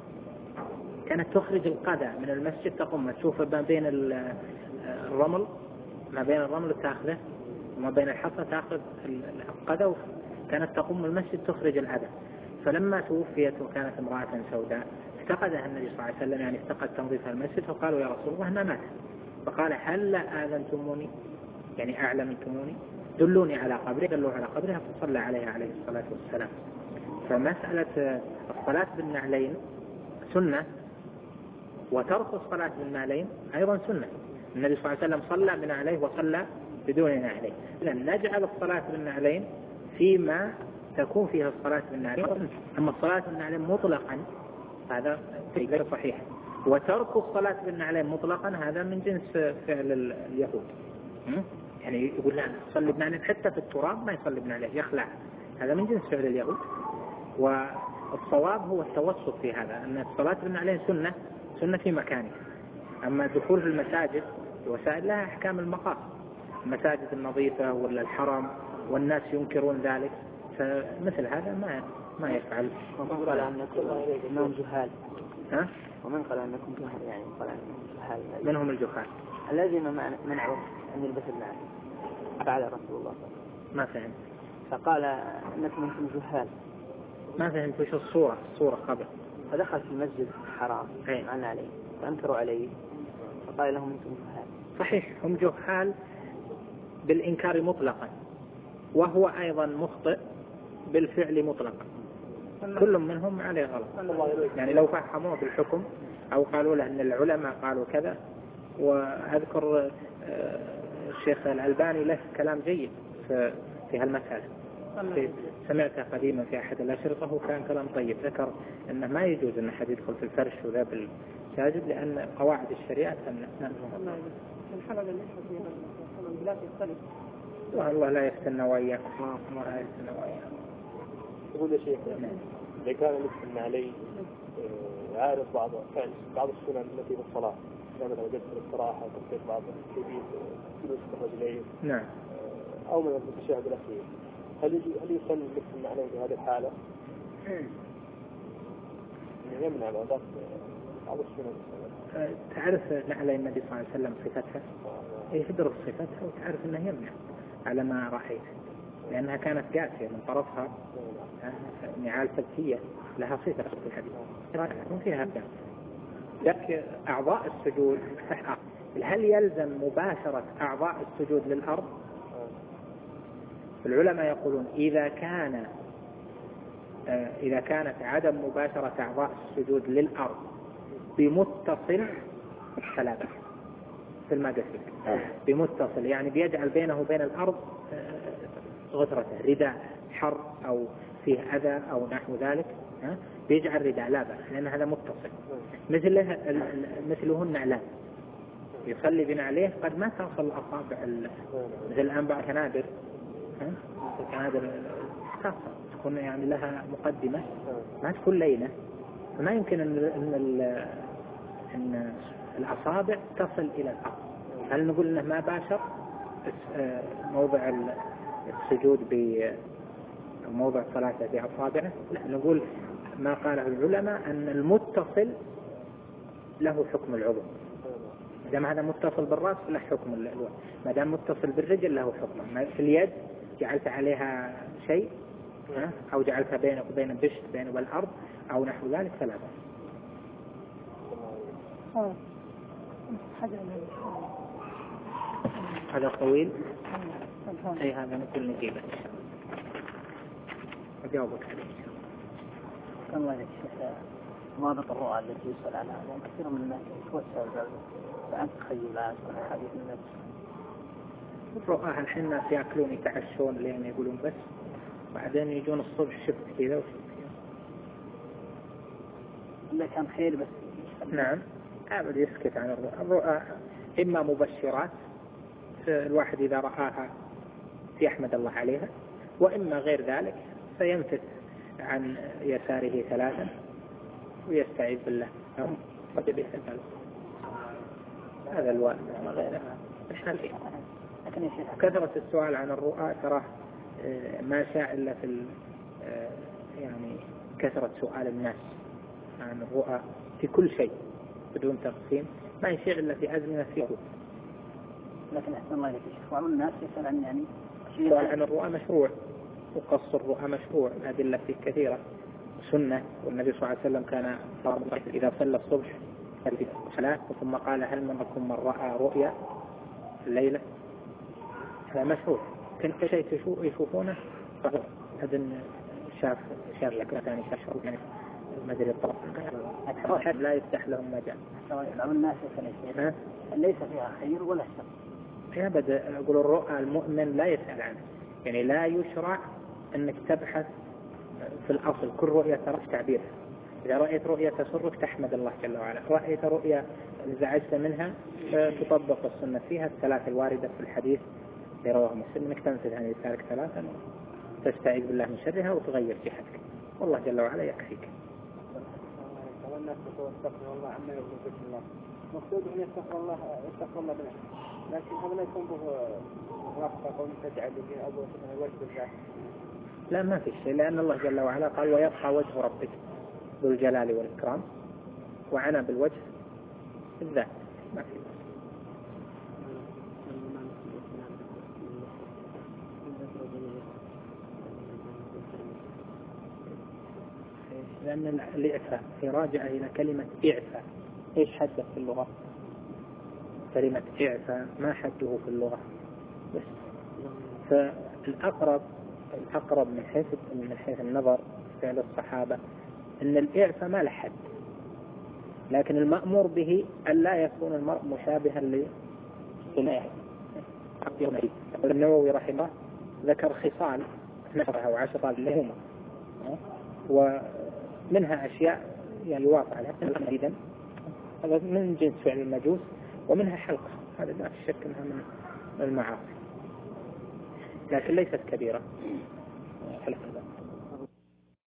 كانت تخرج القذى من المسجد تقوم، تشوف ما بين الرمل ما بين الرمل تأخذه وما بين الحصى تأخذ القذى، كانت تقوم المسجد تخرج الأذى. فلما توفيت وكانت امرأة سوداء افتقدها النبي صلى الله عليه وسلم، يعني افتقد تنظيف المسجد، فقالوا يا رسول الله انها ماتت. فقال هل آذنتموني، يعني أعلمتموني، دلوني على قبرها، دلوا على قبرها، فصلى عليها عليه الصلاة والسلام. فمسألة الصلاة بالنعلين سنة، وترك الصلاة بالنعلين أيضا سنة. النبي صلى الله عليه وسلم صلى بنعليه وصلى بدون نعلين. لأن نجعل الصلاة بالنعلين فيما تكون فيها الصلاة بالنعلين، أما الصلاة بالنعلين مطلقا هذا غير صحيح، وترك الصلاة بالنعلين مطلقا هذا من جنس فعل اليهود. يعني يقول لا صلي بنعلين، حتى في التراب ما يصلي بنعلين، يخلع، هذا من جنس فعل اليهود. والصواب هو التوسط في هذا، أن الصلاة بالنعلين سنة سنة في مكانه. أما الدخول في المساجد الوسائل لها أحكام المقاصد، المساجد النظيفة ولا الحرم والناس ينكرون ذلك، فمثل هذا ما ما يفعل. ومن قال أنكم جهال، ها؟ ومن قال أنكم جهال، يعني قال أنكم جهال. من هم الجهال؟ الذين منعوا أن يلبس النعل فعل رسول الله. ما فهم. فقال أنكم أنتم جهال. ما فهمت وش الصورة الصورة قبل. فدخل في المسجد الحرام معنا عليه فأنكروا عليه، فقال لهم أنتم جهال. صحيح، هم جهال بالإنكار مطلقا، وهو أيضا مخطئ بالفعل مطلقا، كل منهم عليه غلط. يعني لو فهموه بالحكم أو قالوا له أن العلماء قالوا كذا. وأذكر الشيخ الألباني له كلام جيد في هالمسألة، سمعته قديما في أحد الأشرطة، وكان كلام طيب. ذكر أنه ما يجوز أن أحد يدخل في الفرش وذا بالساجد، لأن قواعد الشريعة تمنع. والله لا يفتن وإياكم، ما لا يفتن وإياكم. يقول يا شيخ إذا كان لبس عليه عارف بعض فعل بعض السنن التي في الصلاة، مثلا وجدت الاستراحة وتفكير بعض التجديد جلوس الرجلين، نعم، أو من التشهد الأخير، هل هل يسن لبس عليه في هذه الحالة؟ يمنع بعض بعض السنن. تعرف نعلي النبي صلى الله عليه وسلم صفتها، يدرس صفتها وتعرف أنه يمنع على ما رأيت، لأنها كانت قاسية من طرفها، نعال سبتية لها صفة في الحديث يكون فيها أبدا. لكن أعضاء السجود هل يلزم مباشرة أعضاء السجود للأرض؟ العلماء يقولون إذا كان إذا كانت عدم مباشرة أعضاء السجود للأرض بمتصل فلا بأس. في المقصد بمتصل يعني بيجعل بينه وبين الأرض غترته، رداء حر أو فيه أذى أو نحو ذلك ها بيجعل رداء لا بأس، لأن هذا متصل. مثله مثله النعلان يصلي بنعليه قد ما توصل الأصابع، مثل الآن بعض كنادر ها كنادر خاصة تكون يعني لها مقدمة ما تكون لينة، فما يمكن أن أن, أن الأصابع تصل إلى الأرض. هل نقول أنه ما باشر موضع السجود بموضع صلاته بأصابعه؟ لا، نقول ما قاله العلماء أن المتصل له حكم العضو، ما دام هذا متصل بالرأس له حكم الوجه، ما دام متصل بالرجل له حكم. في اليد جعلت عليها شيء أو جعلتها بينك وبين البشت بينه والأرض أو نحو ذلك فلا بأس. هذا طويل أي هذا نقول نجيبه أجاوبك عليه. كم وجد الشيخ ضابط الرؤى التي يسأل عنها، لأن كثير من الناس يتوسع عن تخيلات وحديث النفس. الرؤى الحين الناس يأكلون يتعشون لين يقولون بس، بعدين يجون الصبح شفت كذا وشفت كذا. إذا كان خير بس. نعم أبد يسكت عن الرؤى. الرؤى إما مبشرات الواحد إذا رآها يحمد الله عليها، وإما غير ذلك فينفث عن يساره ثلاثا ويستعيذ بالله قد بيحب هذا الوالد وما غيره. إحنا كثرة السؤال عن الرؤى ترى ما شاء إلا في يعني كثرة سؤال الناس عن الرؤى في كل شيء بدون تقسيم، ما يشيع إلا في أزمنة فيه. لكن أحسن الله يليك الشيخ، بعض الناس يسأل عن يعني السؤال عن الرؤى مشروع، وقص الرؤى مشروع، الأدلة فيه كثيرة سنة. والنبي صلى الله عليه وسلم كان إذا صلى الصبح في صلاة ثم قال هل منكم من رأى رؤيا الليلة، هذا مشروع. كل شيء يشوفونه هذا شاف شاف لك ثاني شاف يعني ما أدري الطرف أكثر لا يفتح لهم مجال. بعض الناس يسأل ليس فيها خير ولا شر. أبدا أقول الرؤى المؤمن لا يسأل عنه، يعني لا يشرع أنك تبحث في الأصل. كل رؤية ترى تعبيرها، إذا رأيت رؤية تسرك تحمد الله جل وعلا، رأيت رؤية زعجت منها تطبق السنة فيها الثلاث الواردة في الحديث رواه مسلم، انك تنفذ عن يسارك ثلاثا وتستعيذ بالله من شرها وتغير جهتك، والله جل وعلا يكفيك. الناس يستغفر الله عما يغفر بسم الله، مقصود أن يستغفر الله يستغفر الله بنفسه، لكن هذا لا يكون به رفقة أو تجعل به أبو سبحانه وتعالى. لا ما في شيء، لأن الله جل وعلا قال ويبقى وجه ربك ذو الجلال والإكرام، وعنا بالوجه بالذات ما في. لأن الإعفاء راجع إلى كلمة إعفاء، إيش حده في اللغة؟ كلمة إعفاء ما حده في اللغة بس. فالأقرب الأقرب من حيث من حيث النظر فعل الصحابة أن الإعفاء ما له حد، لكن المأمور به أن لا يكون المرء مشابها للإعفاء. النووي رحمه الله ذكر خصال نفرها وعشرة لهما، ومنها أشياء يعني يوافق عليها جدا، هذا من جنس فعل المجوس، ومنها حلقة، هذا لا شك أنها من المعاصي لكن ليست كبيرة حلقة.